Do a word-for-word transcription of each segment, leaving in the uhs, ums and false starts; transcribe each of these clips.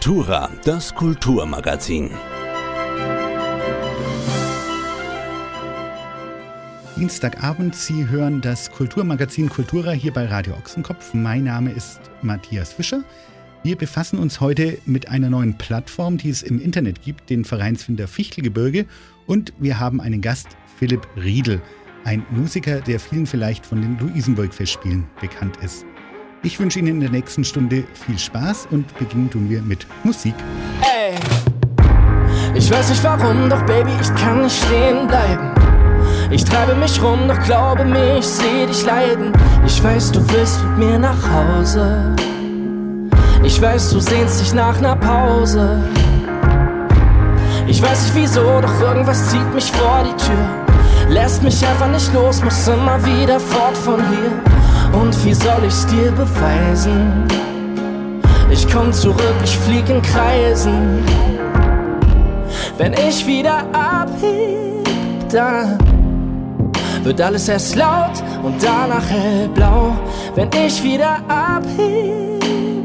Kultura, das Kulturmagazin. Dienstagabend, Sie hören das Kulturmagazin Kultura hier bei Radio Ochsenkopf. Mein Name ist Matthias Fischer. Wir befassen uns heute mit einer neuen Plattform, die es im Internet gibt, den Vereinsfinder Fichtelgebirge. Und wir haben einen Gast, Philipp Riedl, ein Musiker, der vielen vielleicht von den Luisenburg-Festspielen bekannt ist. Ich wünsche Ihnen in der nächsten Stunde viel Spaß und beginnen tun wir mit Musik. Ey, ich weiß nicht warum, doch Baby, ich kann nicht stehen bleiben. Ich treibe mich rum, doch glaube mir, ich seh dich leiden. Ich weiß, du willst mit mir nach Hause. Ich weiß, du sehnst dich nach ner Pause. Ich weiß nicht wieso, doch irgendwas zieht mich vor die Tür. Lässt mich einfach nicht los, muss immer wieder fort von hier. Und wie soll ich's dir beweisen? Ich komm zurück, ich flieg in Kreisen. Wenn ich wieder abheb, dann wird alles erst laut und danach hellblau. Wenn ich wieder abheb,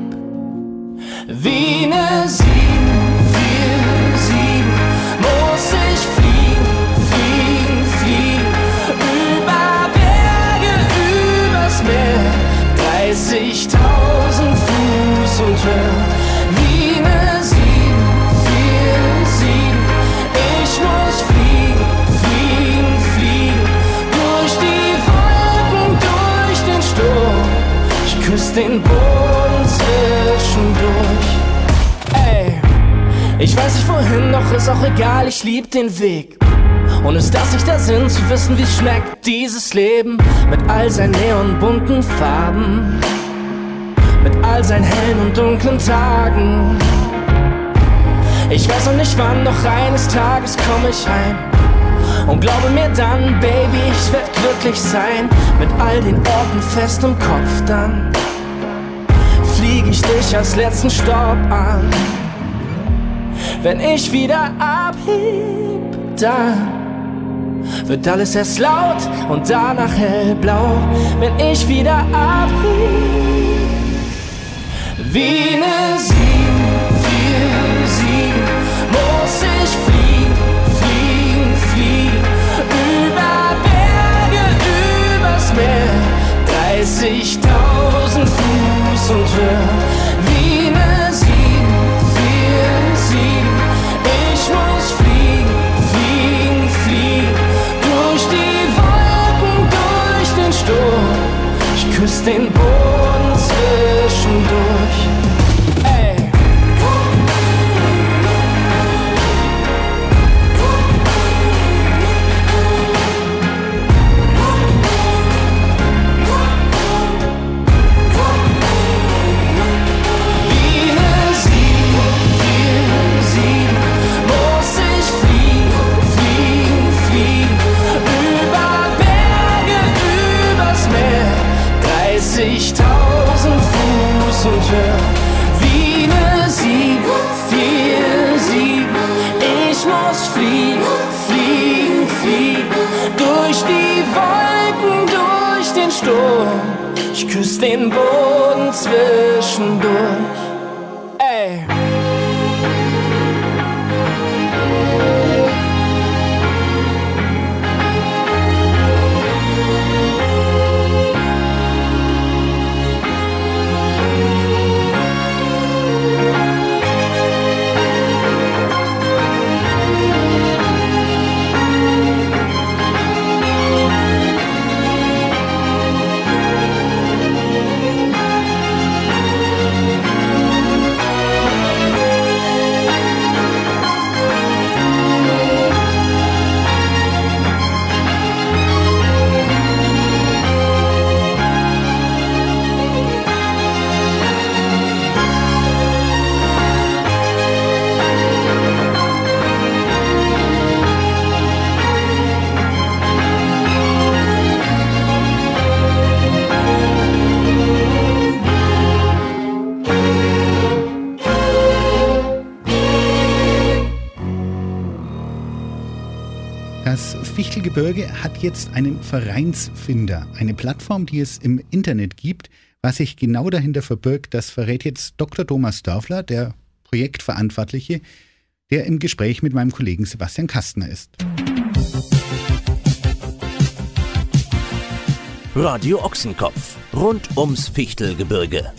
wie ne sieben vier sieben muss ich fliegen, fliegen, fliegen. Über Berge, übers Meer, dreißigtausend Fuß und höher. Wie ne sieben vier sieben, ich muss fliegen, fliegen, fliegen. Durch die Wolken, durch den Sturm, ich küss den Boden zwischendurch. Ey, ich weiß nicht wohin, doch ist auch egal, ich lieb den Weg. Und ist das nicht der Sinn, zu wissen, wie schmeckt dieses Leben? Mit all seinen neonbunten Farben, mit all seinen hellen und dunklen Tagen. Ich weiß noch nicht wann, doch eines Tages komm ich heim. Und glaube mir dann, Baby, ich werd glücklich sein. Mit all den Orten fest im Kopf dann flieg ich dich als letzten Stopp an. Wenn ich wieder abheb, dann wird alles erst laut und danach hellblau. Wenn ich wieder abheb, wie ne sieben vier sieben muss ich fliegen, fliegen, fliegen. Über Berge, übers Meer, dreißigtausend Fuß und höher. Wie ne sieben vier sieben, ich muss fliegen, fliegen, fliegen. Durch die Wolken, durch den Sturm, ich küss den Boden zwischendurch. Ey. dreißigtausend Fuß und höher. Wie ne sieben vier sieben, ich muss fliegen, fliegen, fliegen. Durch die Wolken, durch den Sturm, ich küss den Boden zwischendurch. Ey. Das Fichtelgebirge hat jetzt einen Vereinsfinder, eine Plattform, die es im Internet gibt. Was sich genau dahinter verbirgt, das verrät jetzt Doktor Thomas Dörfler, der Projektverantwortliche, der im Gespräch mit meinem Kollegen Sebastian Kastner ist. Radio Ochsenkopf, rund ums Fichtelgebirge.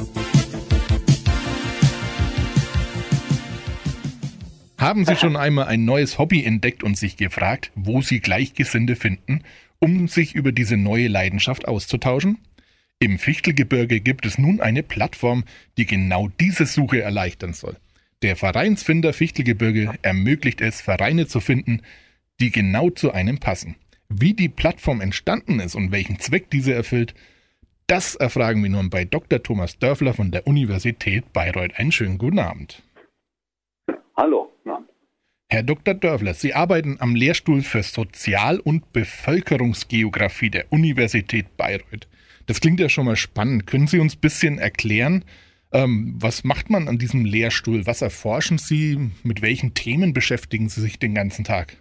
Haben Sie schon einmal ein neues Hobby entdeckt und sich gefragt, wo Sie Gleichgesinnte finden, um sich über diese neue Leidenschaft auszutauschen? Im Fichtelgebirge gibt es nun eine Plattform, die genau diese Suche erleichtern soll. Der Vereinsfinder Fichtelgebirge ermöglicht es, Vereine zu finden, die genau zu einem passen. Wie die Plattform entstanden ist und welchen Zweck diese erfüllt, das erfragen wir nun bei Doktor Thomas Dörfler von der Universität Bayreuth. Einen schönen guten Abend. Hallo. Ja. Herr Doktor Dörfler, Sie arbeiten am Lehrstuhl für Sozial- und Bevölkerungsgeografie der Universität Bayreuth. Das klingt ja schon mal spannend. Können Sie uns ein bisschen erklären, ähm, was macht man an diesem Lehrstuhl? Was erforschen Sie? Mit welchen Themen beschäftigen Sie sich den ganzen Tag?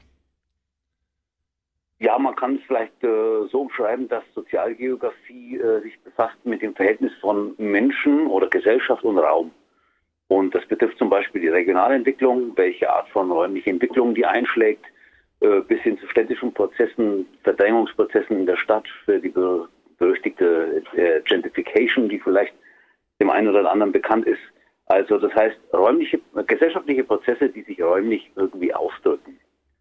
Ja, man kann es vielleicht äh, so umschreiben, dass Sozialgeografie äh, sich befasst mit dem Verhältnis von Menschen oder Gesellschaft und Raum. Und das betrifft zum Beispiel die Regionalentwicklung, welche Art von räumlicher Entwicklung die einschlägt, äh, bis hin zu städtischen Prozessen, Verdrängungsprozessen in der Stadt, für die be- berüchtigte äh, Gentrification, die vielleicht dem einen oder anderen bekannt ist. Also das heißt, räumliche, gesellschaftliche Prozesse, die sich räumlich irgendwie ausdrücken.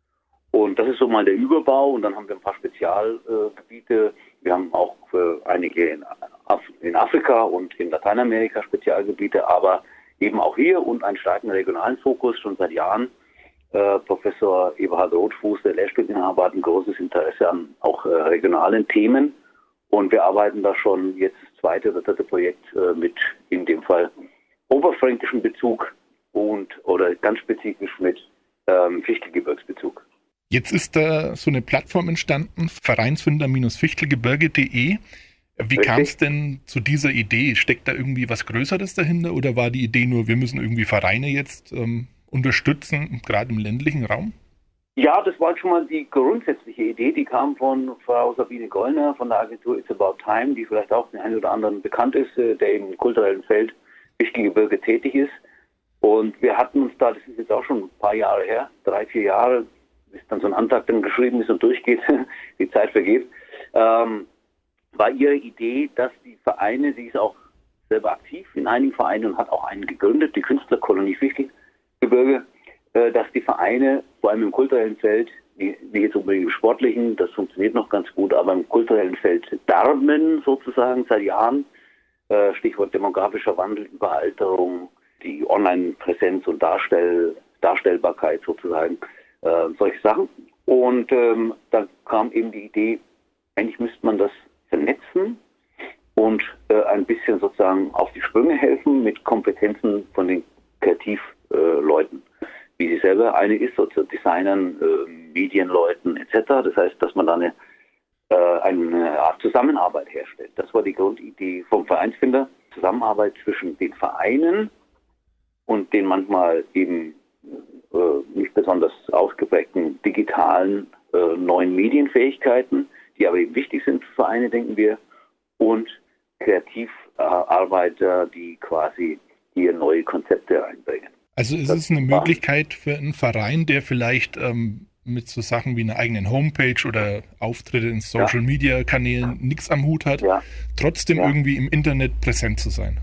Und das ist so mal der Überbau. Und dann haben wir ein paar Spezialgebiete. Äh, wir haben auch äh, einige in, Af- in Afrika und in Lateinamerika Spezialgebiete, aber eben auch hier und einen starken regionalen Fokus schon seit Jahren. Äh, Professor Eberhard Rothfuß, der Lehrstuhlinhaber, hat ein großes Interesse an auch äh, regionalen Themen. Und wir arbeiten da schon jetzt das zweite oder dritte Projekt äh, mit, in dem Fall, oberfränkischen Bezug und oder ganz spezifisch mit ähm, Fichtelgebirgsbezug. Jetzt ist da so eine Plattform entstanden, vereinsfinder Fichtelgebirge punkt de. Wie kam es denn zu dieser Idee? Steckt da irgendwie was Größeres dahinter oder war die Idee nur, wir müssen irgendwie Vereine jetzt ähm, unterstützen, gerade im ländlichen Raum? Ja, das war schon mal die grundsätzliche Idee, die kam von Frau Sabine Gollner von der Agentur It's About Time, die vielleicht auch den einen oder anderen bekannt ist, der im kulturellen Feld Fichtelgebirge tätig ist. Und wir hatten uns da, das ist jetzt auch schon ein paar Jahre her, drei, vier Jahre, bis dann so ein Antrag dann geschrieben ist und durchgeht, die Zeit vergeht, ähm, war ihre Idee, dass die Vereine, sie ist auch selber aktiv in einigen Vereinen und hat auch einen gegründet, die Künstlerkolonie Fichtelgebirge, äh, dass die Vereine, vor allem im kulturellen Feld, nicht jetzt unbedingt im sportlichen, das funktioniert noch ganz gut, aber im kulturellen Feld darben sozusagen seit Jahren, äh, Stichwort demografischer Wandel, Überalterung, die Online-Präsenz und Darstell, Darstellbarkeit sozusagen, äh, solche Sachen. Und ähm, da kam eben die Idee, eigentlich müsste man das vernetzen und äh, ein bisschen sozusagen auf die Sprünge helfen mit Kompetenzen von den Kreativleuten, äh, wie sie selber eine ist, sozusagen Designern, äh, Medienleuten et cetera. Das heißt, dass man da eine, äh, eine Art Zusammenarbeit herstellt. Das war die Grundidee vom Vereinsfinder. Zusammenarbeit zwischen den Vereinen und den manchmal eben äh, nicht besonders ausgeprägten digitalen äh, neuen Medienfähigkeiten, die aber eben wichtig sind für Vereine, denken wir, und Kreativarbeiter, die quasi hier neue Konzepte einbringen. Also ist es eine Möglichkeit für einen Verein, der vielleicht ähm, mit so Sachen wie einer eigenen Homepage oder Auftritte in Social-Media-Kanälen ja. nichts am Hut hat, ja. trotzdem ja. irgendwie im Internet präsent zu sein?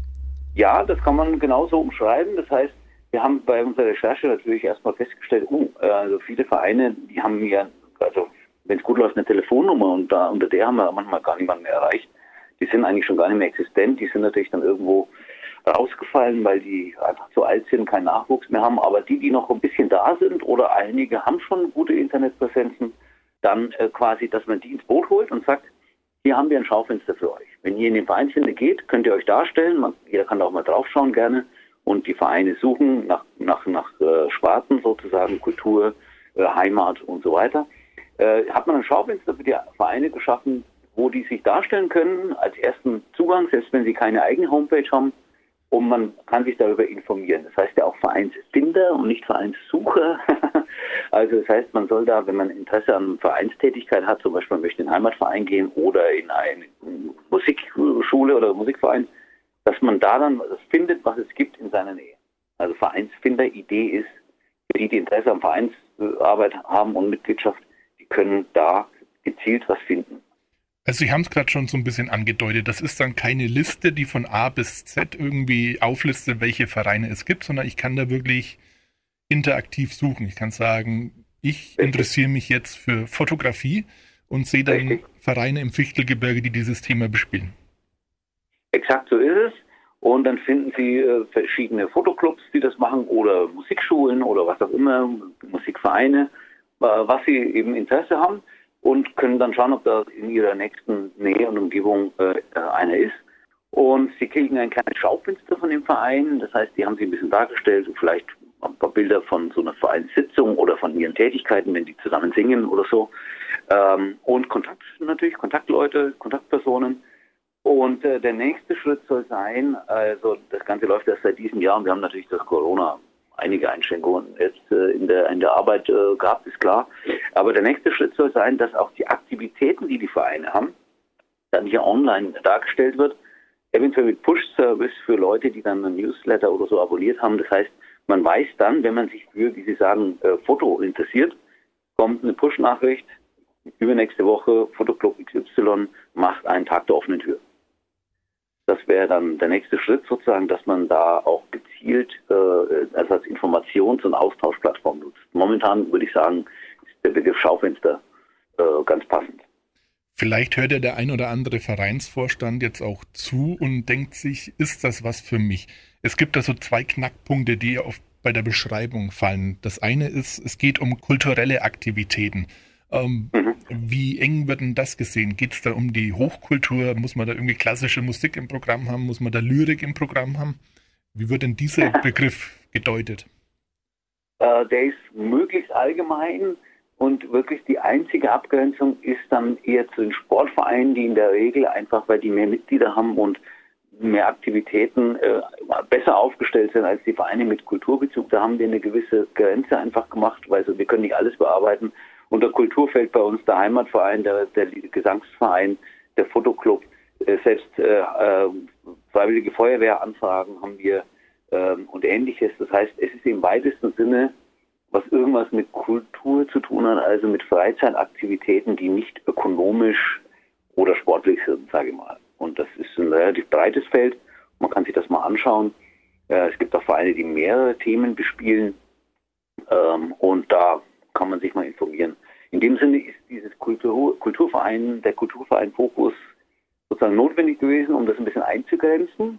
Ja, das kann man genauso umschreiben. Das heißt, wir haben bei unserer Recherche natürlich erstmal festgestellt, uh, also viele Vereine, die haben ja, also wenn es gut läuft, eine Telefonnummer und da unter der haben wir manchmal gar niemanden mehr erreicht. Die sind eigentlich schon gar nicht mehr existent. Die sind natürlich dann irgendwo rausgefallen, weil die einfach zu alt sind, keinen Nachwuchs mehr haben. Aber die, die noch ein bisschen da sind oder einige haben schon gute Internetpräsenzen, dann äh, quasi, dass man die ins Boot holt und sagt, hier haben wir ein Schaufenster für euch. Wenn ihr in den Vereinsfinder geht, könnt ihr euch darstellen. Man, jeder kann da auch mal draufschauen gerne und die Vereine suchen nach, nach, nach äh, Sparten sozusagen, Kultur, äh, Heimat und so weiter. Äh, hat man ein Schaufenster für die Vereine geschaffen, wo die sich darstellen können als ersten Zugang, selbst wenn sie keine eigene Homepage haben. Und man kann sich darüber informieren. Das heißt ja auch Vereinsfinder und nicht Vereinssucher. Also das heißt, man soll da, wenn man Interesse an Vereinstätigkeit hat, zum Beispiel man möchte in den Heimatverein gehen oder in eine Musikschule oder Musikverein, dass man da dann das findet, was es gibt in seiner Nähe. Also Vereinsfinder-Idee ist, die, die Interesse am Vereinsarbeit haben und Mitgliedschaft, die können da gezielt was finden. Also Sie haben es gerade schon so ein bisschen angedeutet, das ist dann keine Liste, die von A bis Z irgendwie auflistet, welche Vereine es gibt, sondern ich kann da wirklich interaktiv suchen. Ich kann sagen, ich Richtig. interessiere mich jetzt für Fotografie und sehe dann Richtig. Vereine im Fichtelgebirge, die dieses Thema bespielen. Exakt so ist es. Und dann finden Sie äh, verschiedene Fotoclubs, die das machen, oder Musikschulen oder was auch immer, Musikvereine, äh, was Sie eben Interesse haben, und können dann schauen, ob da in Ihrer nächsten Nähe und Umgebung äh, einer ist. Und Sie kriegen ein kleines Schaufenster von dem Verein. Das heißt, die haben Sie ein bisschen dargestellt, und vielleicht ein paar Bilder von so einer Vereinssitzung oder von ihren Tätigkeiten, wenn die zusammen singen oder so. Ähm, und Kontakt natürlich, Kontaktleute, Kontaktpersonen. Und äh, der nächste Schritt soll sein, also das Ganze läuft erst seit diesem Jahr, und wir haben natürlich durch Corona einige Einschränkungen jetzt äh, in der in der Arbeit äh, gehabt, ist klar. Aber der nächste Schritt soll sein, dass auch die Aktivitäten, die die Vereine haben, dann hier online dargestellt wird, eventuell mit Push-Service für Leute, die dann einen Newsletter oder so abonniert haben. Das heißt, man weiß dann, wenn man sich für, wie Sie sagen, äh, Foto interessiert, kommt eine Push-Nachricht, übernächste Woche Fotoclub X Y macht einen Tag der offenen Tür. Das wäre dann der nächste Schritt sozusagen, dass man da auch gezielt äh, also als Informations- und Austauschplattform nutzt. Momentan würde ich sagen, ist der Begriff Schaufenster äh, ganz passend. Vielleicht hört ja der ein oder andere Vereinsvorstand jetzt auch zu und denkt sich, ist das was für mich? Es gibt da so zwei Knackpunkte, die oft bei der Beschreibung fallen. Das eine ist, es geht um kulturelle Aktivitäten. Ähm, mhm. Wie eng wird denn das gesehen? Geht es da um die Hochkultur? Muss man da irgendwie klassische Musik im Programm haben? Muss man da Lyrik im Programm haben? Wie wird denn dieser Begriff gedeutet? Äh, der ist möglichst allgemein, und wirklich die einzige Abgrenzung ist dann eher zu den Sportvereinen, die in der Regel einfach, weil die mehr Mitglieder haben und mehr Aktivitäten, äh, besser aufgestellt sind als die Vereine mit Kulturbezug. Da haben wir eine gewisse Grenze einfach gemacht, weil so, wir können nicht alles bearbeiten. Unter Kultur fällt bei uns der Heimatverein, der, der Gesangsverein, der Fotoclub, äh, selbst äh, äh, Freiwillige Feuerwehranfragen haben wir äh, und Ähnliches. Das heißt, es ist im weitesten Sinne, was irgendwas mit Kultur zu tun hat, also mit Freizeitaktivitäten, die nicht ökonomisch oder sportlich sind, sage ich mal. Und das ist ein relativ breites Feld. Man kann sich das mal anschauen. Äh, es gibt auch Vereine, die mehrere Themen bespielen. Ähm, und da kann man sich mal informieren. In dem Sinne ist dieses Kultur, Kulturverein, der Kulturverein Fokus sozusagen notwendig gewesen, um das ein bisschen einzugrenzen.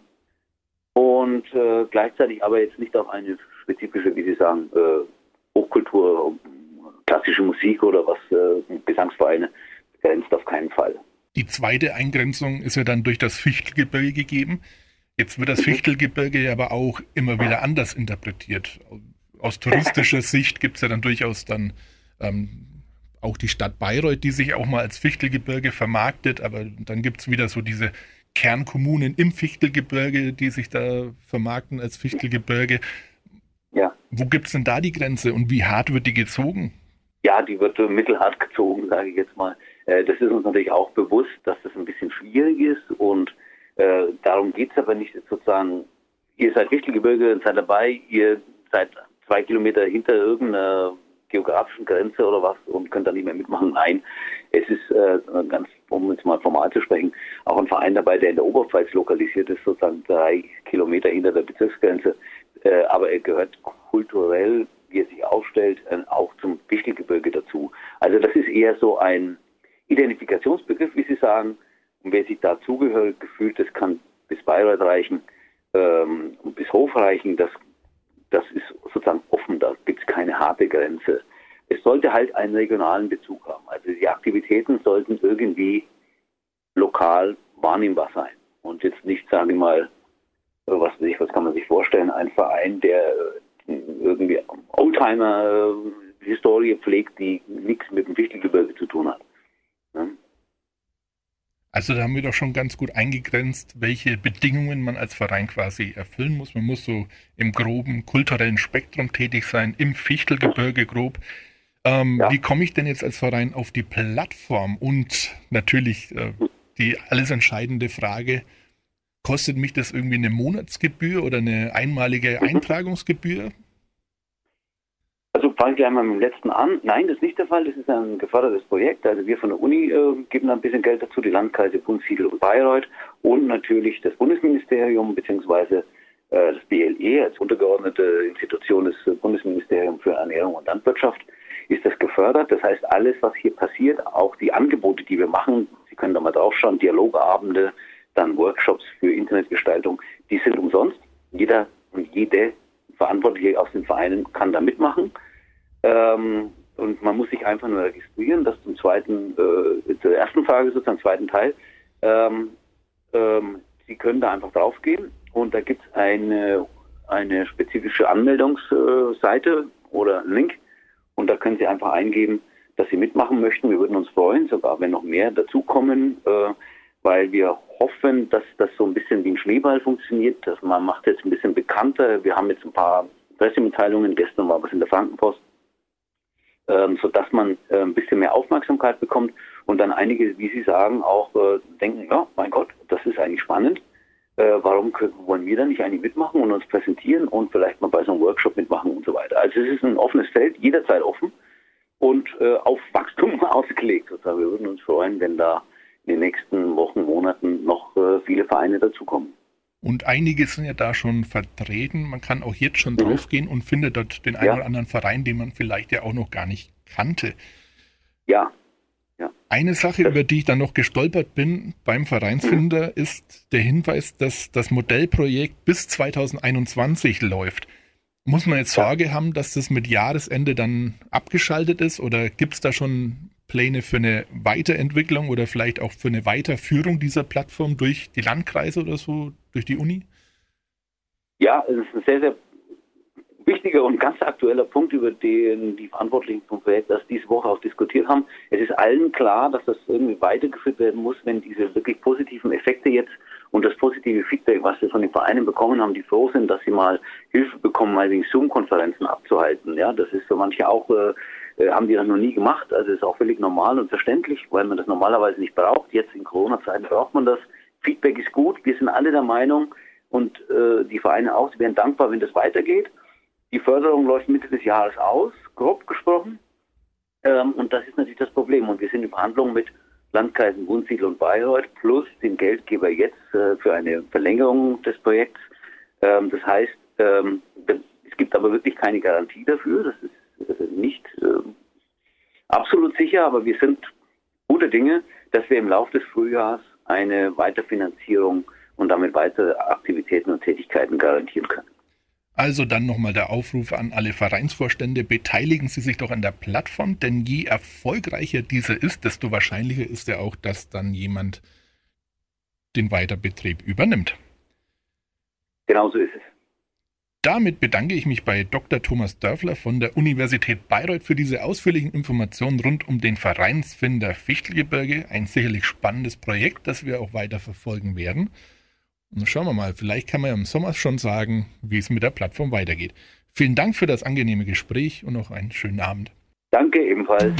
Und äh, gleichzeitig aber jetzt nicht auf eine spezifische, wie Sie sagen, äh, Hochkultur, klassische Musik oder was, äh, Gesangsvereine, grenzt auf keinen Fall. Die zweite Eingrenzung ist ja dann durch das Fichtelgebirge gegeben. Jetzt wird das Fichtelgebirge ja aber auch immer wieder anders interpretiert. Aus touristischer Sicht gibt es ja dann durchaus dann ähm, auch die Stadt Bayreuth, die sich auch mal als Fichtelgebirge vermarktet, aber dann gibt es wieder so diese Kernkommunen im Fichtelgebirge, die sich da vermarkten als Fichtelgebirge. Ja. Wo gibt es denn da die Grenze und wie hart wird die gezogen? Ja, die wird mittelhart gezogen, sage ich jetzt mal. Äh, das ist uns natürlich auch bewusst, dass das ein bisschen schwierig ist, und äh, darum geht es aber nicht sozusagen, ihr seid Fichtelgebirge und seid dabei, ihr seid zwei Kilometer hinter irgendeiner geografischen Grenze oder was und könnt da nicht mehr mitmachen. Nein, es ist äh, ganz, um jetzt mal formal zu sprechen, auch ein Verein dabei, der in der Oberpfalz lokalisiert ist, sozusagen drei Kilometer hinter der Bezirksgrenze. Äh, aber er gehört kulturell, wie er sich aufstellt, äh, auch zum Fichtelgebirge dazu. Also das ist eher so ein Identifikationsbegriff, wie Sie sagen. Und wer sich da zugehörig gefühlt, das kann bis Bayreuth reichen ähm, und bis Hof reichen. Das, das ist sozusagen offen, da gibt es keine harte Grenze. Es sollte halt einen regionalen Bezug haben. Also die Aktivitäten sollten irgendwie lokal wahrnehmbar sein. Und jetzt nicht, sage ich mal, was, was kann man sich vorstellen, ein Verein, der irgendwie Oldtimer-Historie pflegt, die nichts mit dem Fichtelgebirge zu tun hat. Ja? Also da haben wir doch schon ganz gut eingegrenzt, welche Bedingungen man als Verein quasi erfüllen muss. Man muss so im groben kulturellen Spektrum tätig sein, im Fichtelgebirge grob. Ähm, ja. Wie komme ich denn jetzt als Verein auf die Plattform? Und natürlich äh, die alles entscheidende Frage, Kostet mich das irgendwie eine Monatsgebühr oder eine einmalige Mhm. Eintragungsgebühr? Also fangen wir einmal mit dem letzten an. Nein, das ist nicht der Fall. Das ist ein gefördertes Projekt. Also wir von der Uni äh, geben da ein bisschen Geld dazu, die Landkreise Wunsiedel und Bayreuth und natürlich das Bundesministerium bzw. äh, das B L E als untergeordnete Institution des äh, Bundesministeriums für Ernährung und Landwirtschaft ist das gefördert. Das heißt, alles, was hier passiert, auch die Angebote, die wir machen, Sie können da mal draufschauen, Dialogabende, dann Workshops für Internetgestaltung, die sind umsonst. Jeder und jede Verantwortliche aus den Vereinen kann da mitmachen. Ähm, und man muss sich einfach nur registrieren. Das zum zweiten, äh, zur ersten Frage sozusagen, zweiten Teil. Ähm, ähm, Sie können da einfach draufgehen und da gibt es eine, eine spezifische Anmeldungsseite oder einen Link und da können Sie einfach eingeben, dass Sie mitmachen möchten. Wir würden uns freuen, sogar wenn noch mehr dazukommen, äh, weil wir hoffen, dass das so ein bisschen wie ein Schneeball funktioniert. Dass man macht jetzt ein bisschen bekannter. Wir haben jetzt ein paar Pressemitteilungen. Gestern war was in der Frankenpost, ähm, sodass man äh, ein bisschen mehr Aufmerksamkeit bekommt und dann einige, wie Sie sagen, auch äh, denken, ja, mein Gott, das ist eigentlich spannend. Äh, warum können, wollen wir da nicht eigentlich mitmachen und uns präsentieren und vielleicht mal bei so einem Workshop mitmachen und so weiter. Also es ist ein offenes Feld, jederzeit offen und äh, auf Wachstum ausgelegt. Sozusagen. Wir würden uns freuen, wenn da in den nächsten Wochen, Monaten noch äh, viele Vereine dazukommen. Und einige sind ja da schon vertreten. Man kann auch jetzt schon Mhm. draufgehen und findet dort den einen Ja. oder anderen Verein, den man vielleicht ja auch noch gar nicht kannte. Ja, Eine Sache, über die ich dann noch gestolpert bin beim Vereinsfinder, Mhm. ist der Hinweis, dass das Modellprojekt bis zweitausendeinundzwanzig läuft. Muss man jetzt Ja. Sorge haben, dass das mit Jahresende dann abgeschaltet ist oder gibt es da schon Pläne für eine Weiterentwicklung oder vielleicht auch für eine Weiterführung dieser Plattform durch die Landkreise oder so, durch die Uni? ja, es ist ein sehr, sehr wichtiger und ganz aktueller Punkt, über den die Verantwortlichen vom Projekt erst diese Woche auch diskutiert haben. Es ist allen klar, dass das irgendwie weitergeführt werden muss, wenn diese wirklich positiven Effekte jetzt und das positive Feedback, was wir von den Vereinen bekommen haben, die froh sind, dass sie mal Hilfe bekommen, mal wegen Zoom-Konferenzen abzuhalten. Ja, das ist für manche auch, äh, haben die das noch nie gemacht. Also ist auch völlig normal und verständlich, weil man das normalerweise nicht braucht. Jetzt in Corona-Zeiten braucht man das. Feedback ist gut. Wir sind alle der Meinung und äh, die Vereine auch, sie wären dankbar, wenn das weitergeht. Die Förderung läuft Mitte des Jahres aus, grob gesprochen. Ähm, und das ist natürlich das Problem. Und wir sind in Verhandlungen mit Landkreisen Wunsiedel und Bayreuth plus den Geldgeber jetzt äh, für eine Verlängerung des Projekts. Ähm, das heißt, ähm, es gibt aber wirklich keine Garantie dafür. Das ist, das ist nicht äh, absolut sicher, aber wir sind gute Dinge, dass wir im Laufe des Frühjahrs eine Weiterfinanzierung und damit weitere Aktivitäten und Tätigkeiten garantieren können. Also dann nochmal der Aufruf an alle Vereinsvorstände, beteiligen Sie sich doch an der Plattform, denn je erfolgreicher diese ist, desto wahrscheinlicher ist ja auch, dass dann jemand den Weiterbetrieb übernimmt. Genau so ist es. Damit bedanke ich mich bei Doktor Thomas Dörfler von der Universität Bayreuth für diese ausführlichen Informationen rund um den Vereinsfinder Fichtelgebirge. Ein sicherlich spannendes Projekt, das wir auch weiter verfolgen werden. Und schauen wir mal, vielleicht kann man ja im Sommer schon sagen, wie es mit der Plattform weitergeht. Vielen Dank für das angenehme Gespräch und noch einen schönen Abend. Danke ebenfalls.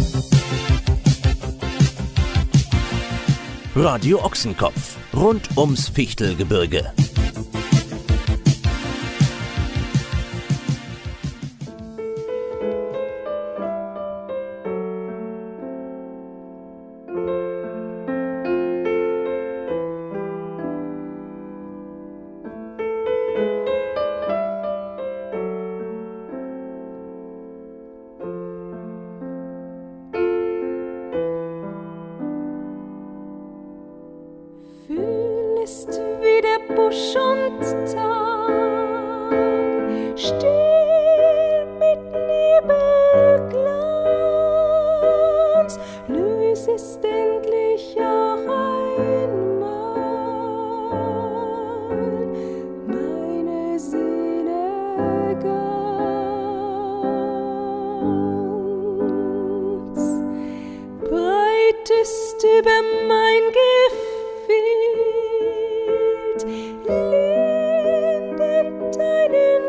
Radio Ochsenkopf. Rund ums Fichtelgebirge. Fühlst wie der Busch und Tag, still mit Nebelglanz, lösest endlich auch einmal meine Seele ganz, breitest über mein Gefühl lindend deinen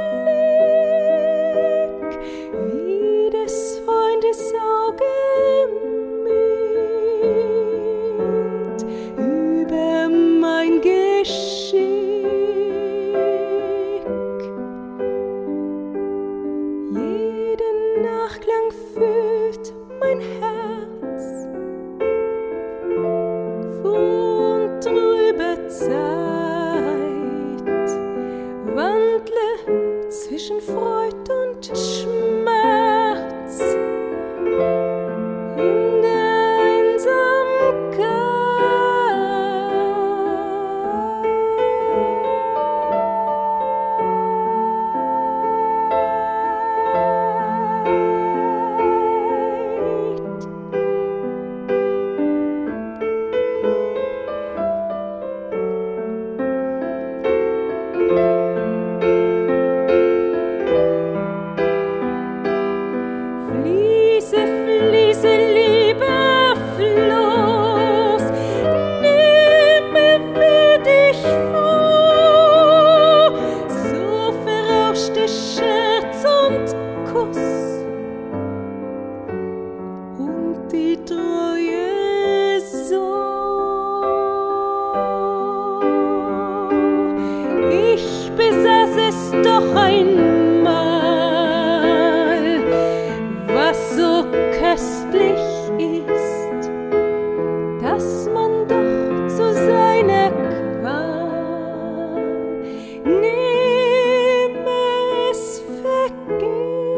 Blick, wie des Freundes Auge mild über mein Geschick einmal, was so köstlich ist, dass man doch zu seiner Qual nehme es vergeht.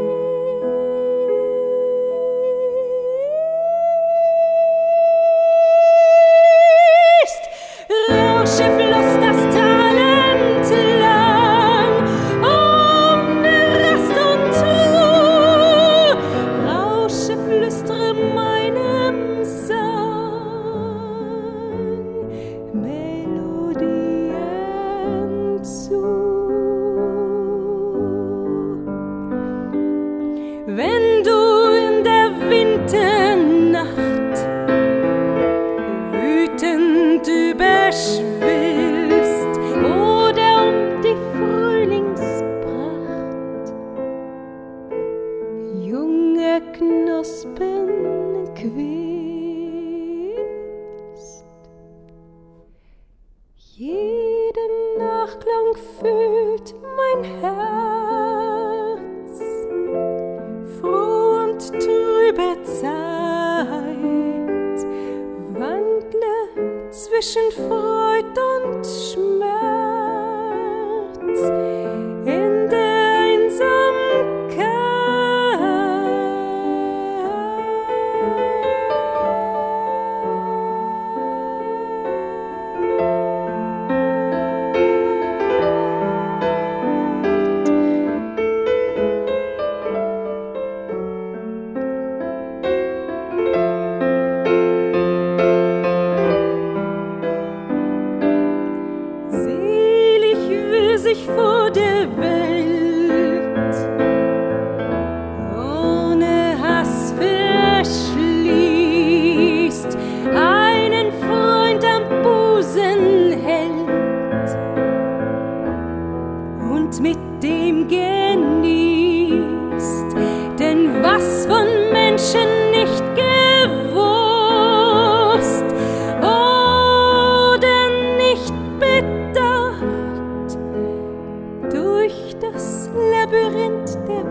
Rausche Fluss das Tal entlang, ohne Rast und Ruhe. Rausche, flüstere meinem Sang Melodien zu. Wenn du in der Winternacht wütend überschwillst oder um die Frühlingspracht junge Knospen quälst, jeden Nachklang füllt mein Herz, froh und trübe Zeit, wandle zwischen Freud und Schmerz in der Selig, wer sich vor der Welt ohne Hass verschließt, einen Freund am Busen hält und mit dem genießt. Denn was von Menschen nicht gewusst oder nicht bedacht, durch das Labyrinth der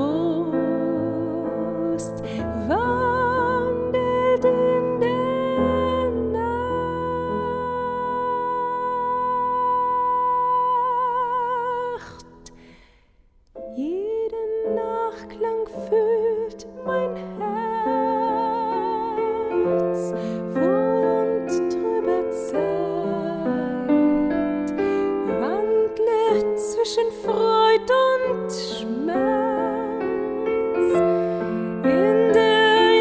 Brust wandelt in der Nacht. Jeden Nachklang füllt mein Herz, froh und trübe Zeit, wandle zwischen Freud und Schmerz in der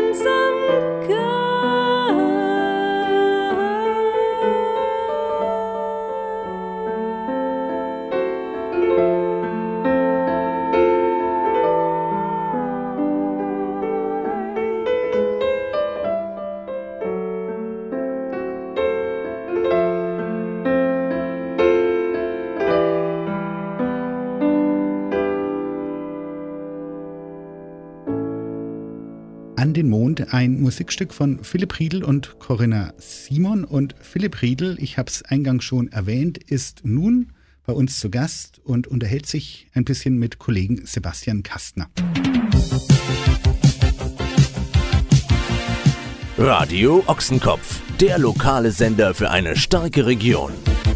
An den Mond, ein Musikstück von Philipp Riedl und Corinna Simon. Und Philipp Riedl, ich habe es eingangs schon erwähnt, ist nun bei uns zu Gast und unterhält sich ein bisschen mit Kollegen Sebastian Kastner. Radio Ochsenkopf, der lokale Sender für eine starke Region.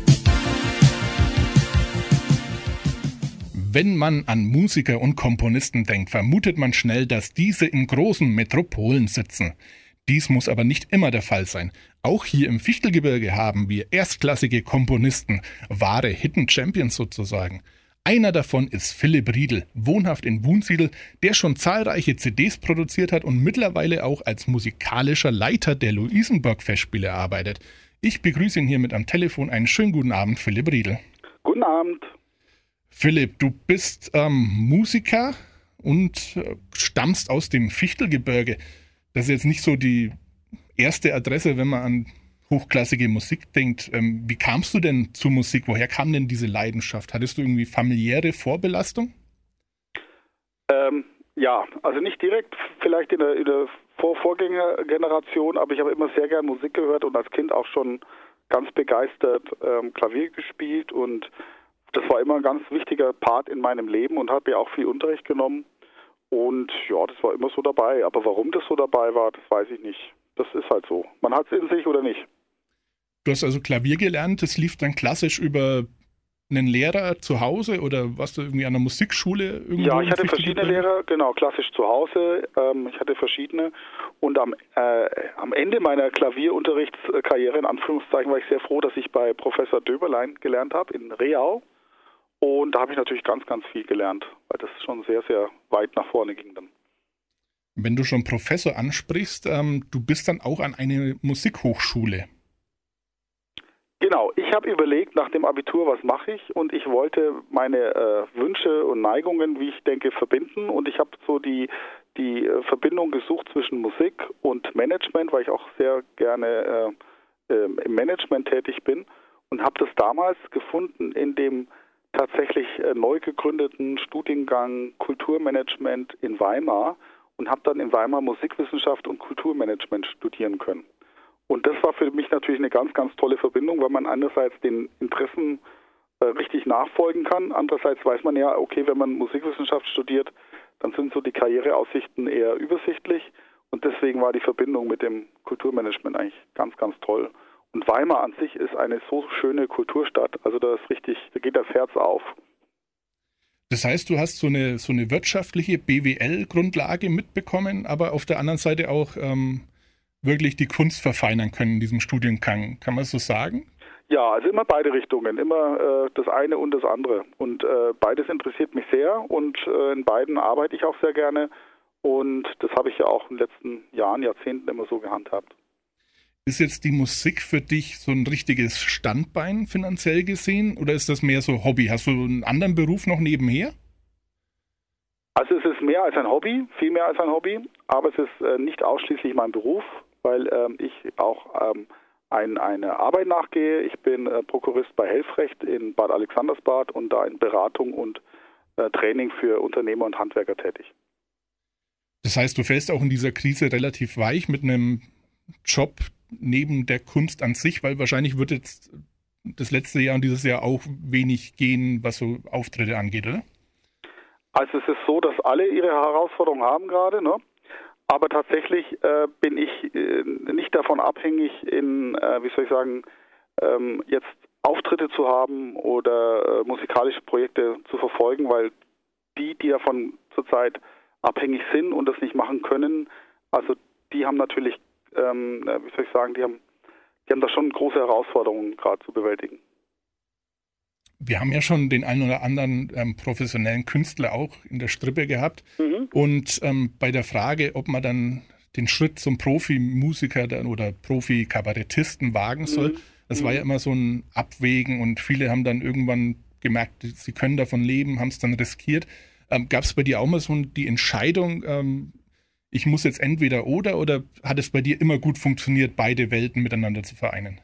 Wenn man an Musiker und Komponisten denkt, vermutet man schnell, dass diese in großen Metropolen sitzen. Dies muss aber nicht immer der Fall sein. Auch hier im Fichtelgebirge haben wir erstklassige Komponisten, wahre Hidden Champions sozusagen. Einer davon ist Philipp Riedl, wohnhaft in Wunsiedel, der schon zahlreiche C Ds produziert hat und mittlerweile auch als musikalischer Leiter der Luisenburg-Festspiele arbeitet. Ich begrüße ihn hiermit am Telefon. Einen schönen guten Abend, Philipp Riedl. Guten Abend. Philipp, du bist ähm, Musiker und äh, stammst aus dem Fichtelgebirge. Das ist jetzt nicht so die erste Adresse, wenn man an hochklassige Musik denkt. Ähm, wie kamst du denn zur Musik? Woher kam denn diese Leidenschaft? Hattest du irgendwie familiäre Vorbelastung? Ähm, ja, also nicht direkt, vielleicht in der, in der Vor- Vorgängergeneration, aber ich habe immer sehr gern Musik gehört und als Kind auch schon ganz begeistert ähm, Klavier gespielt und das war immer ein ganz wichtiger Part in meinem Leben und habe ja auch viel Unterricht genommen. Und ja, das war immer so dabei. Aber warum das so dabei war, das weiß ich nicht. Das ist halt so. Man hat es in sich oder nicht. Du hast also Klavier gelernt, das lief dann klassisch über einen Lehrer zu Hause oder warst du irgendwie an der Musikschule? Irgendwo Ja, ich hatte verschiedene Lehrer, genau, klassisch zu Hause. Ähm, ich hatte verschiedene. Und am, äh, am Ende meiner Klavierunterrichtskarriere, in Anführungszeichen, war ich sehr froh, dass ich bei Professor Döberlein gelernt habe in Reau. Und da habe ich natürlich ganz, ganz viel gelernt, weil das schon sehr, sehr weit nach vorne ging dann. Wenn du schon Professor ansprichst, ähm, du bist dann auch an eine Musikhochschule. Genau, ich habe überlegt nach dem Abitur, was mache ich, und ich wollte meine äh, Wünsche und Neigungen, wie ich denke, verbinden, und ich habe so die, die äh, Verbindung gesucht zwischen Musik und Management, weil ich auch sehr gerne äh, äh, im Management tätig bin, und habe das damals gefunden in dem tatsächlich äh, neu gegründeten Studiengang Kulturmanagement in Weimar und habe dann in Weimar Musikwissenschaft und Kulturmanagement studieren können. Und das war für mich natürlich eine ganz, ganz tolle Verbindung, weil man einerseits den Interessen äh, richtig nachfolgen kann. Andererseits weiß man ja, okay, wenn man Musikwissenschaft studiert, dann sind so die Karriereaussichten eher übersichtlich. Und deswegen war die Verbindung mit dem Kulturmanagement eigentlich ganz, ganz toll. Und Weimar an sich ist eine so schöne Kulturstadt. Also da ist richtig, da geht das Herz auf. Das heißt, du hast so eine, so eine wirtschaftliche B W L-Grundlage mitbekommen, aber auf der anderen Seite auch ähm wirklich die Kunst verfeinern können in diesem Studiengang. Kann man so sagen? Ja, also immer beide Richtungen, immer äh, das eine und das andere. Und äh, beides interessiert mich sehr und äh, in beiden arbeite ich auch sehr gerne. Und das habe ich ja auch in den letzten Jahren, Jahrzehnten immer so gehandhabt. Ist jetzt die Musik für dich so ein richtiges Standbein finanziell gesehen oder ist das mehr so Hobby? Hast du einen anderen Beruf noch nebenher? Also es ist mehr als ein Hobby, viel mehr als ein Hobby, aber es ist äh, nicht ausschließlich mein Beruf, weil ähm, ich auch ähm, ein, eine Arbeit nachgehe. Ich bin äh, Prokurist bei Helfrecht in Bad Alexandersbad und da in Beratung und äh, Training für Unternehmer und Handwerker tätig. Das heißt, du fällst auch in dieser Krise relativ weich mit einem Job neben der Kunst an sich, weil wahrscheinlich wird jetzt das letzte Jahr und dieses Jahr auch wenig gehen, was so Auftritte angeht, oder? Also es ist so, dass alle ihre Herausforderungen haben gerade, ne? Aber tatsächlich äh, bin ich äh, nicht davon abhängig, in, äh, wie soll ich sagen, ähm, jetzt Auftritte zu haben oder äh, musikalische Projekte zu verfolgen, weil die, die davon zurzeit abhängig sind und das nicht machen können, also die haben natürlich, ähm, wie soll ich sagen, die haben, die haben da schon große Herausforderungen gerade zu bewältigen. Wir haben ja schon den einen oder anderen ähm, professionellen Künstler auch in der Strippe gehabt. Mhm. Und ähm, bei der Frage, ob man dann den Schritt zum Profimusiker dann oder Profi-Kabarettisten wagen soll, mhm. das war ja immer so ein Abwägen und viele haben dann irgendwann gemerkt, sie können davon leben, haben es dann riskiert. Ähm, gab es bei dir auch mal so die Entscheidung, ähm, ich muss jetzt entweder oder, oder hat es bei dir immer gut funktioniert, beide Welten miteinander zu vereinen?